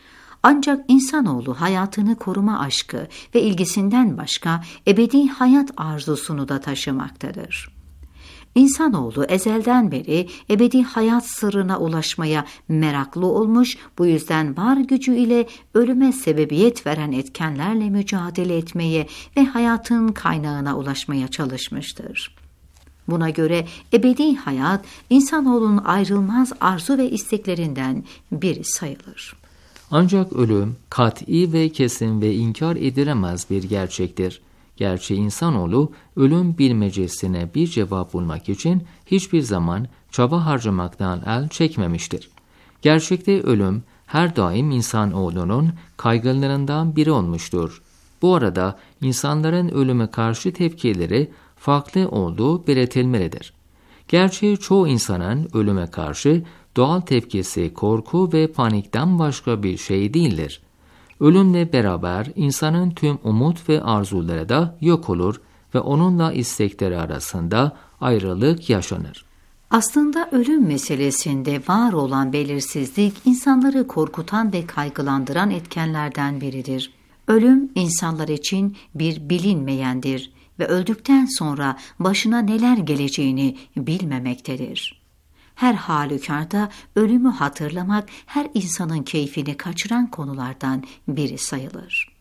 Ancak insanoğlu hayatını koruma aşkı ve ilgisinden başka ebedi hayat arzusunu da taşımaktadır. İnsanoğlu ezelden beri ebedi hayat sırrına ulaşmaya meraklı olmuş, bu yüzden var gücüyle ölüme sebebiyet veren etkenlerle mücadele etmeye ve hayatın kaynağına ulaşmaya çalışmıştır. Buna göre ebedi hayat insanoğlunun ayrılmaz arzu ve isteklerinden biri sayılır. Ancak ölüm kat'i ve kesin ve inkar edilemez bir gerçektir. Gerçi insanoğlu ölüm bilmecesine bir cevap bulmak için hiçbir zaman çaba harcamaktan el çekmemiştir. Gerçekte ölüm her daim insanoğlunun kaygılarından biri olmuştur. Bu arada insanların ölüme karşı tepkileri farklı olduğu belirtilmelidir. Gerçi çoğu insanın ölüme karşı doğal tepkisi korku ve panikten başka bir şey değildir. Ölümle beraber insanın tüm umut ve arzuları da yok olur ve onunla istekleri arasında ayrılık yaşanır. Aslında ölüm meselesinde var olan belirsizlik insanları korkutan ve kaygılandıran etkenlerden biridir. Ölüm insanlar için bir bilinmeyendir ve öldükten sonra başına neler geleceğini bilmemektedir. Her halükarda ölümü hatırlamak her insanın keyfini kaçıran konulardan biri sayılır.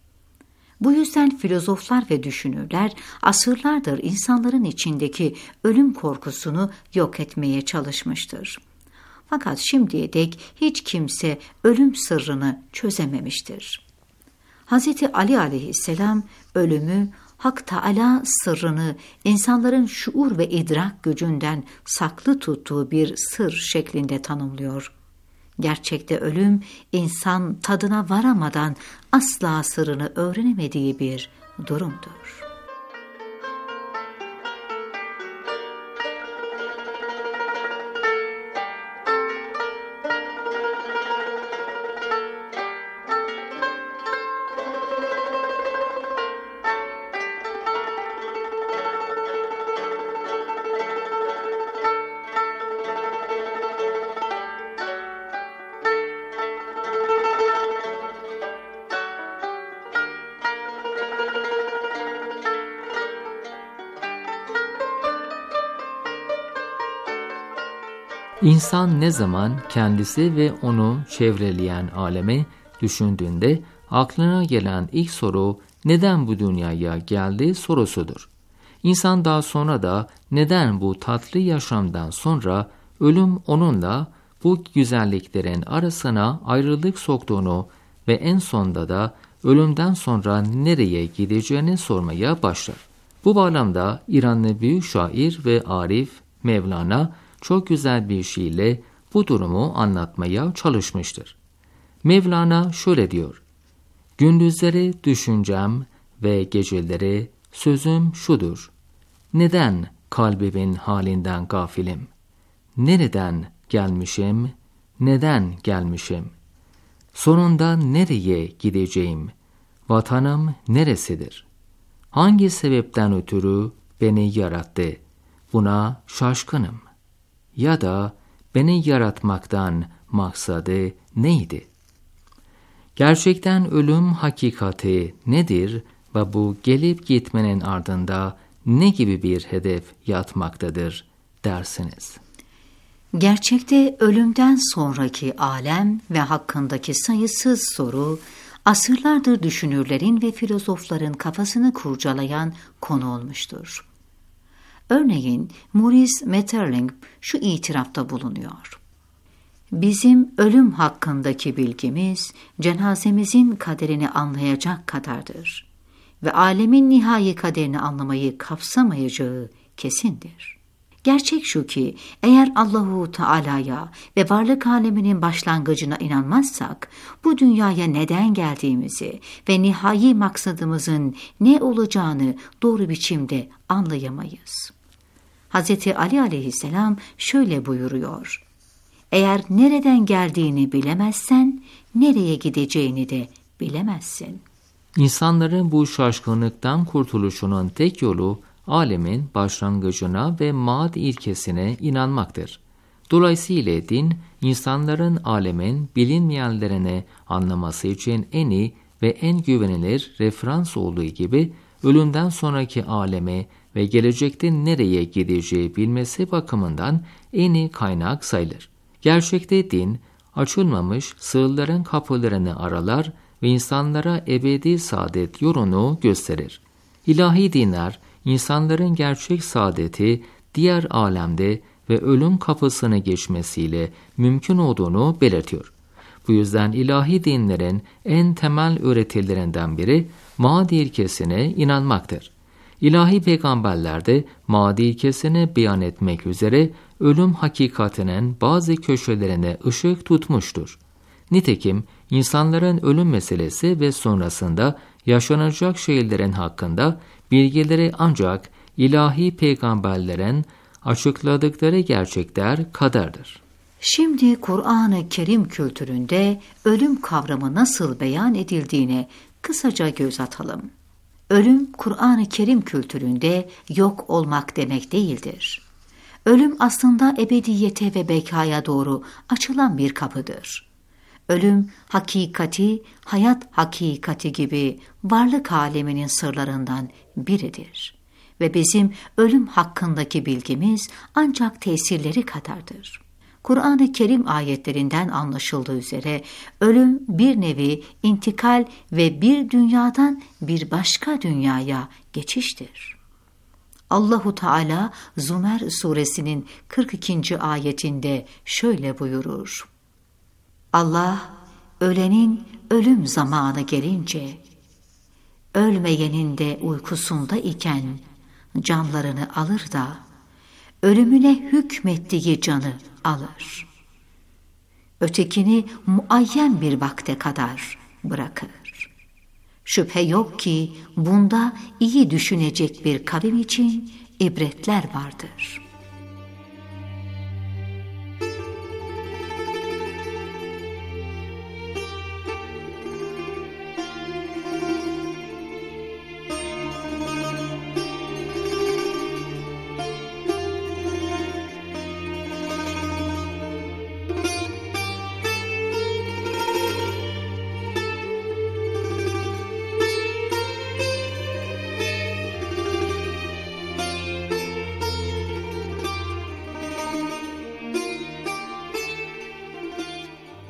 Bu yüzden filozoflar ve düşünürler asırlardır insanların içindeki ölüm korkusunu yok etmeye çalışmıştır. Fakat şimdiye dek hiç kimse ölüm sırrını çözememiştir. Hazreti Ali aleyhisselam ölümü Hak Teâlâ sırrını insanların şuur ve idrak gücünden saklı tuttuğu bir sır şeklinde tanımlıyor. Gerçekte ölüm, insan tadına varamadan asla sırrını öğrenemediği bir durumdur. İnsan ne zaman kendisi ve onu çevreleyen alemi düşündüğünde aklına gelen ilk soru neden bu dünyaya geldi sorusudur. İnsan daha sonra da neden bu tatlı yaşamdan sonra ölüm onunla bu güzelliklerin arasına ayrılık soktuğunu ve en sonunda da ölümden sonra nereye gideceğini sormaya başlar. Bu bağlamda İranlı büyük şair ve arif Mevlana çok güzel bir şiirle bu durumu anlatmaya çalışmıştır. Mevlana şöyle diyor: "Gündüzleri düşüncem ve geceleri sözüm şudur. Neden kalbimin halinden gafilim? Nereden gelmişim, neden gelmişim? Sonunda nereye gideceğim? Vatanım neresidir? Hangi sebepten ötürü beni yarattı? Buna şaşkınım. Ya da beni yaratmaktan maksadı neydi? Gerçekten ölüm hakikati nedir ve bu gelip gitmenin ardında ne gibi bir hedef yatmaktadır dersiniz?" Gerçekte ölümden sonraki alem ve hakkındaki sayısız soru, asırlardır düşünürlerin ve filozofların kafasını kurcalayan konu olmuştur. Örneğin Maurice Maeterlinck şu itirafta bulunuyor: "Bizim ölüm hakkındaki bilgimiz, cenazemizin kaderini anlayacak kadardır ve alemin nihai kaderini anlamayı kapsamayacağı kesindir. Gerçek şu ki, eğer Allahu Teala'ya ve varlık aleminin başlangıcına inanmazsak, bu dünyaya neden geldiğimizi ve nihai maksadımızın ne olacağını doğru biçimde anlayamayız." Hazreti Ali aleyhisselam şöyle buyuruyor: "Eğer nereden geldiğini bilemezsen, nereye gideceğini de bilemezsin." İnsanların bu şaşkınlıktan kurtuluşunun tek yolu, alemin başlangıcına ve maad ilkesine inanmaktır. Dolayısıyla din, insanların alemin bilinmeyenlerini anlaması için en iyi ve en güvenilir referans olduğu gibi, ölümden sonraki alemi ve gelecekte nereye gideceği bilmesi bakımından en iyi kaynak sayılır. Gerçekte din, açılmamış sığırların kapılarını aralar ve insanlara ebedi saadet yolunu gösterir. İlahi dinler, insanların gerçek saadeti diğer alemde ve ölüm kapısını geçmesiyle mümkün olduğunu belirtiyor. Bu yüzden ilahi dinlerin en temel öğretilerinden biri maad ilkesine inanmaktır. İlahi peygamberler de maad ilkesini beyan etmek üzere ölüm hakikatinin bazı köşelerine ışık tutmuştur. Nitekim insanların ölüm meselesi ve sonrasında yaşanacak şeylerin hakkında bilgileri ancak ilahi peygamberlerin açıkladıkları gerçekler kadardır. Şimdi Kur'an-ı Kerim kültüründe ölüm kavramı nasıl beyan edildiğine kısaca göz atalım. Ölüm, Kur'an-ı Kerim kültüründe yok olmak demek değildir. Ölüm aslında ebediyete ve bekaya doğru açılan bir kapıdır. Ölüm, hakikati, hayat hakikati gibi varlık aleminin sırlarından biridir. Ve bizim ölüm hakkındaki bilgimiz ancak tesirleri kadardır. Kur'an-ı Kerim ayetlerinden anlaşıldığı üzere ölüm bir nevi intikal ve bir dünyadan bir başka dünyaya geçiştir. Allahu Teala Zümer suresinin kırk ikinci ayetinde şöyle buyurur: Allah, ölenin ölüm zamanı gelince, ölmeyenin de uykusunda iken canlarını alır da, ölümüne hükmettiği canı alır. Ötekini muayyen bir vakte kadar bırakır. Şüphe yok ki bunda iyi düşünecek bir kavim için ibretler vardır.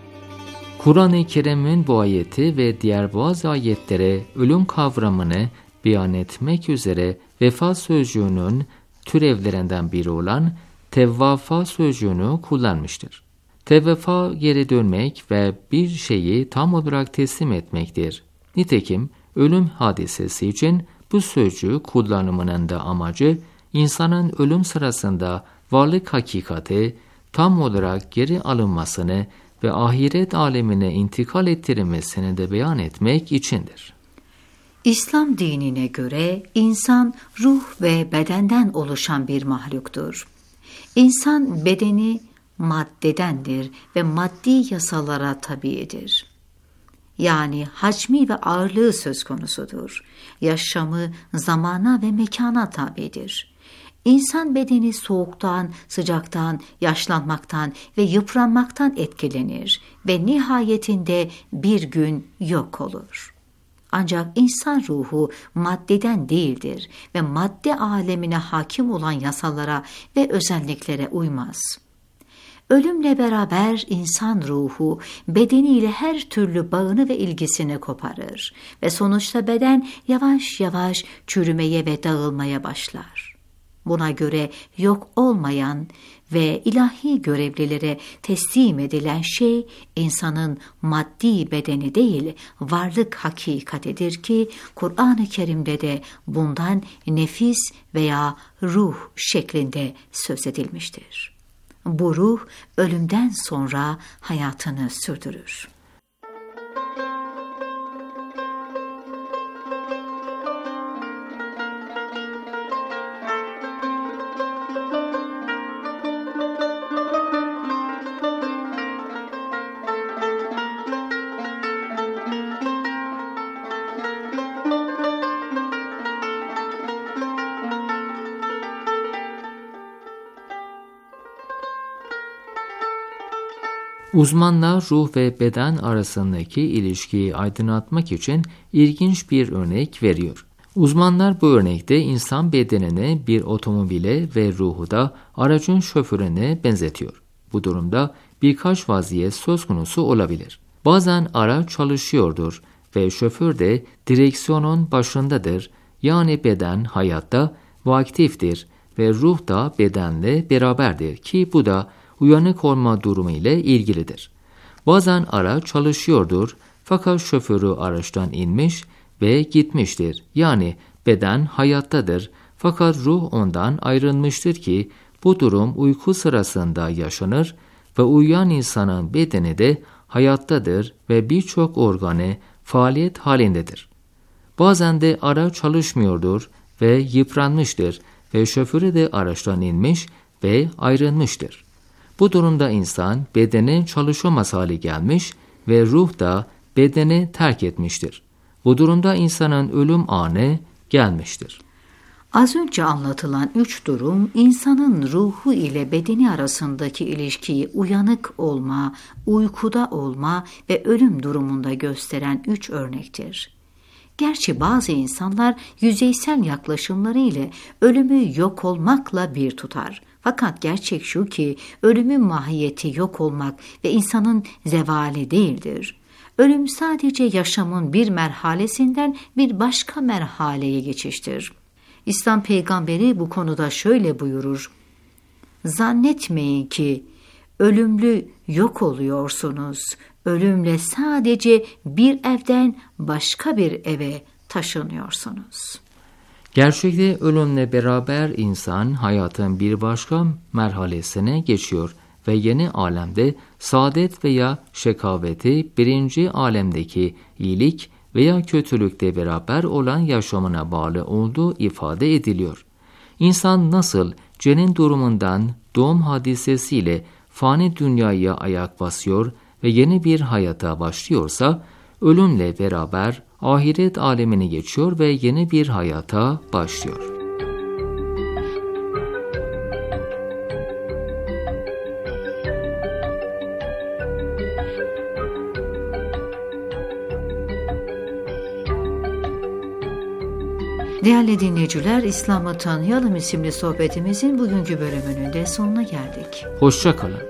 Kur'an-ı Kerim'in bu ayeti ve diğer bazı ayetlere ölüm kavramını beyan etmek üzere vefa sözcüğünün türevlerinden biri olan tevvafa sözcüğünü kullanmıştır. Tevvafa geri dönmek ve bir şeyi tam olarak teslim etmektir. Nitekim ölüm hadisesi için bu sözcüğü kullanımının da amacı insanın ölüm sırasında varlık hakikati tam olarak geri alınmasını ve ahiret alemine intikal ettirilmesini de beyan etmek içindir. İslam dinine göre insan ruh ve bedenden oluşan bir mahluktur. İnsan bedeni maddedendir ve maddi yasalara tabiidir. Yani hacmi ve ağırlığı söz konusudur. Yaşamı zamana ve mekana tabidir. İnsan bedeni soğuktan, sıcaktan, yaşlanmaktan ve yıpranmaktan etkilenir ve nihayetinde bir gün yok olur. Ancak insan ruhu maddeden değildir ve madde alemine hakim olan yasalara ve özelliklere uymaz. Ölümle beraber insan ruhu bedeniyle her türlü bağını ve ilgisini koparır ve sonuçta beden yavaş yavaş çürümeye ve dağılmaya başlar. Buna göre yok olmayan ve ilahi görevlilere teslim edilen şey insanın maddi bedeni değil, varlık hakikatidir ki Kur'an-ı Kerim'de de bundan nefis veya ruh şeklinde söz edilmiştir. Bu ruh ölümden sonra hayatını sürdürür. Uzmanlar ruh ve beden arasındaki ilişkiyi aydınlatmak için ilginç bir örnek veriyor. Uzmanlar bu örnekte insan bedenini bir otomobile ve ruhu da aracın şoförüne benzetiyor. Bu durumda birkaç vaziyet söz konusu olabilir. Bazen araç çalışıyordur ve şoför de direksiyonun başındadır. Yani beden hayatta ve aktiftir ve ruh da bedenle beraberdir ki bu da uyanık olma durumu ile ilgilidir. Bazen araç çalışıyordur fakat şoförü araçtan inmiş ve gitmiştir. Yani beden hayattadır fakat ruh ondan ayrılmıştır ki bu durum uyku sırasında yaşanır ve uyuyan insanın bedeni de hayattadır ve birçok organı faaliyet halindedir. Bazen de araç çalışmıyordur ve yıpranmıştır ve şoförü de araçtan inmiş ve ayrılmıştır. Bu durumda insan bedeni çalışamaz hale gelmiş ve ruh da bedeni terk etmiştir. Bu durumda insanın ölüm anı gelmiştir. Az önce anlatılan üç durum insanın ruhu ile bedeni arasındaki ilişkiyi uyanık olma, uykuda olma ve ölüm durumunda gösteren üç örnektir. Gerçi bazı insanlar yüzeysel yaklaşımları ile ölümü yok olmakla bir tutar. Fakat gerçek şu ki ölümün mahiyeti yok olmak ve insanın zevali değildir. Ölüm sadece yaşamın bir merhalesinden bir başka merhaleye geçiştir. İslam peygamberi bu konuda şöyle buyurur: "Zannetmeyin ki ölümlü yok oluyorsunuz. Ölümle sadece bir evden başka bir eve taşınıyorsunuz." Gerçekte ölümle beraber insan hayatın bir başka merhalesine geçiyor ve yeni alemde saadet veya şekaveti birinci alemdeki iyilik veya kötülükle beraber olan yaşamına bağlı olduğu ifade ediliyor. İnsan nasıl cenin durumundan doğum hadisesiyle fani dünyaya ayak basıyor ve yeni bir hayata başlıyorsa, ölümle beraber ahiret alemine geçiyor ve yeni bir hayata başlıyor. Değerli dinleyiciler, İslam'ı Tanıyalım isimli sohbetimizin bugünkü bölümünün de sonuna geldik. Hoşça kalın.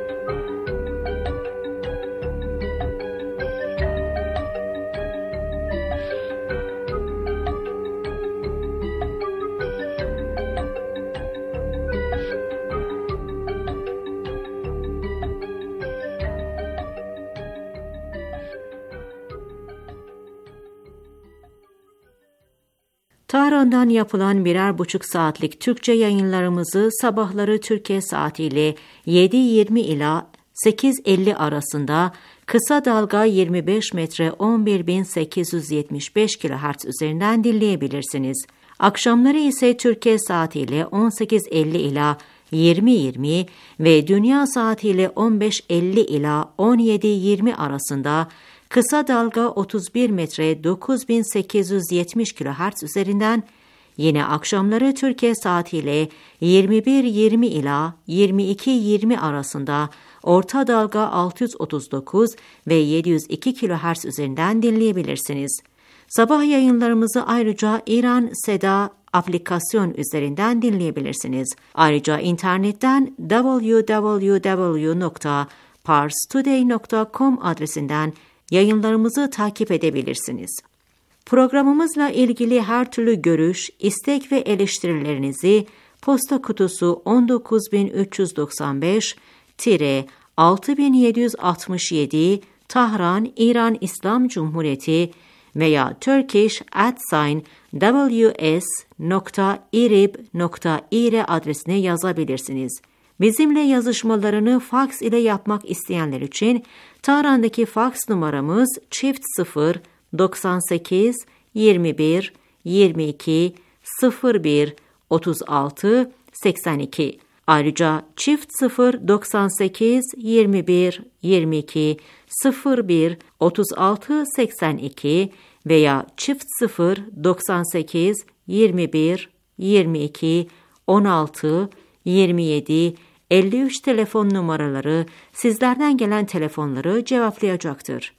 Tahran'dan yapılan birer buçuk saatlik Türkçe yayınlarımızı sabahları Türkiye saatiyle yedi yirmi ila sekiz elli arasında kısa dalga yirmi beş metre on bir bin sekiz yüz yetmiş beş kilohertz üzerinden dinleyebilirsiniz. Akşamları ise Türkiye saatiyle on sekiz elli ila yirmi yirmi ve dünya saatiyle on beş elli ila on yedi yirmi arasında kısa dalga otuz bir metre dokuz bin sekiz yüz yetmiş kilohertz üzerinden, yine akşamları Türkiye saatiyle yirmi bir yirmi ila yirmi iki yirmi arasında orta dalga altı yüz otuz dokuz ve yedi yüz iki kilohertz üzerinden dinleyebilirsiniz. Sabah yayınlarımızı ayrıca İran Seda aplikasyon üzerinden dinleyebilirsiniz. Ayrıca internetten double-u double-u double-u nokta pars today nokta com adresinden yayınlarımızı takip edebilirsiniz. Programımızla ilgili her türlü görüş, istek ve eleştirilerinizi posta kutusu on dokuz bin üç yüz doksan beş altı bin yedi yüz altmış yedi Tahran, İran İslam Cumhuriyeti veya turkish at sign ws nokta irib nokta ir adresine yazabilirsiniz. Bizimle yazışmalarını faks ile yapmak isteyenler için Tahran'daki faks numaramız çift sıfır doksan sekiz yirmi bir yirmi iki sıfır bir otuz altı seksen iki. Ayrıca çift sıfır doksan sekiz yirmi bir yirmi iki sıfır bir otuz altı seksen iki veya çift sıfır doksan sekiz yirmi bir yirmi iki on altı yirmi yedi elli üç telefon numaraları sizlerden gelen telefonları cevaplayacaktır.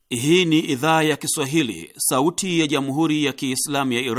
Hii ni idhaa ya Kiswahili, sauti ya Jamhuri ya Kiislamu ya Iran.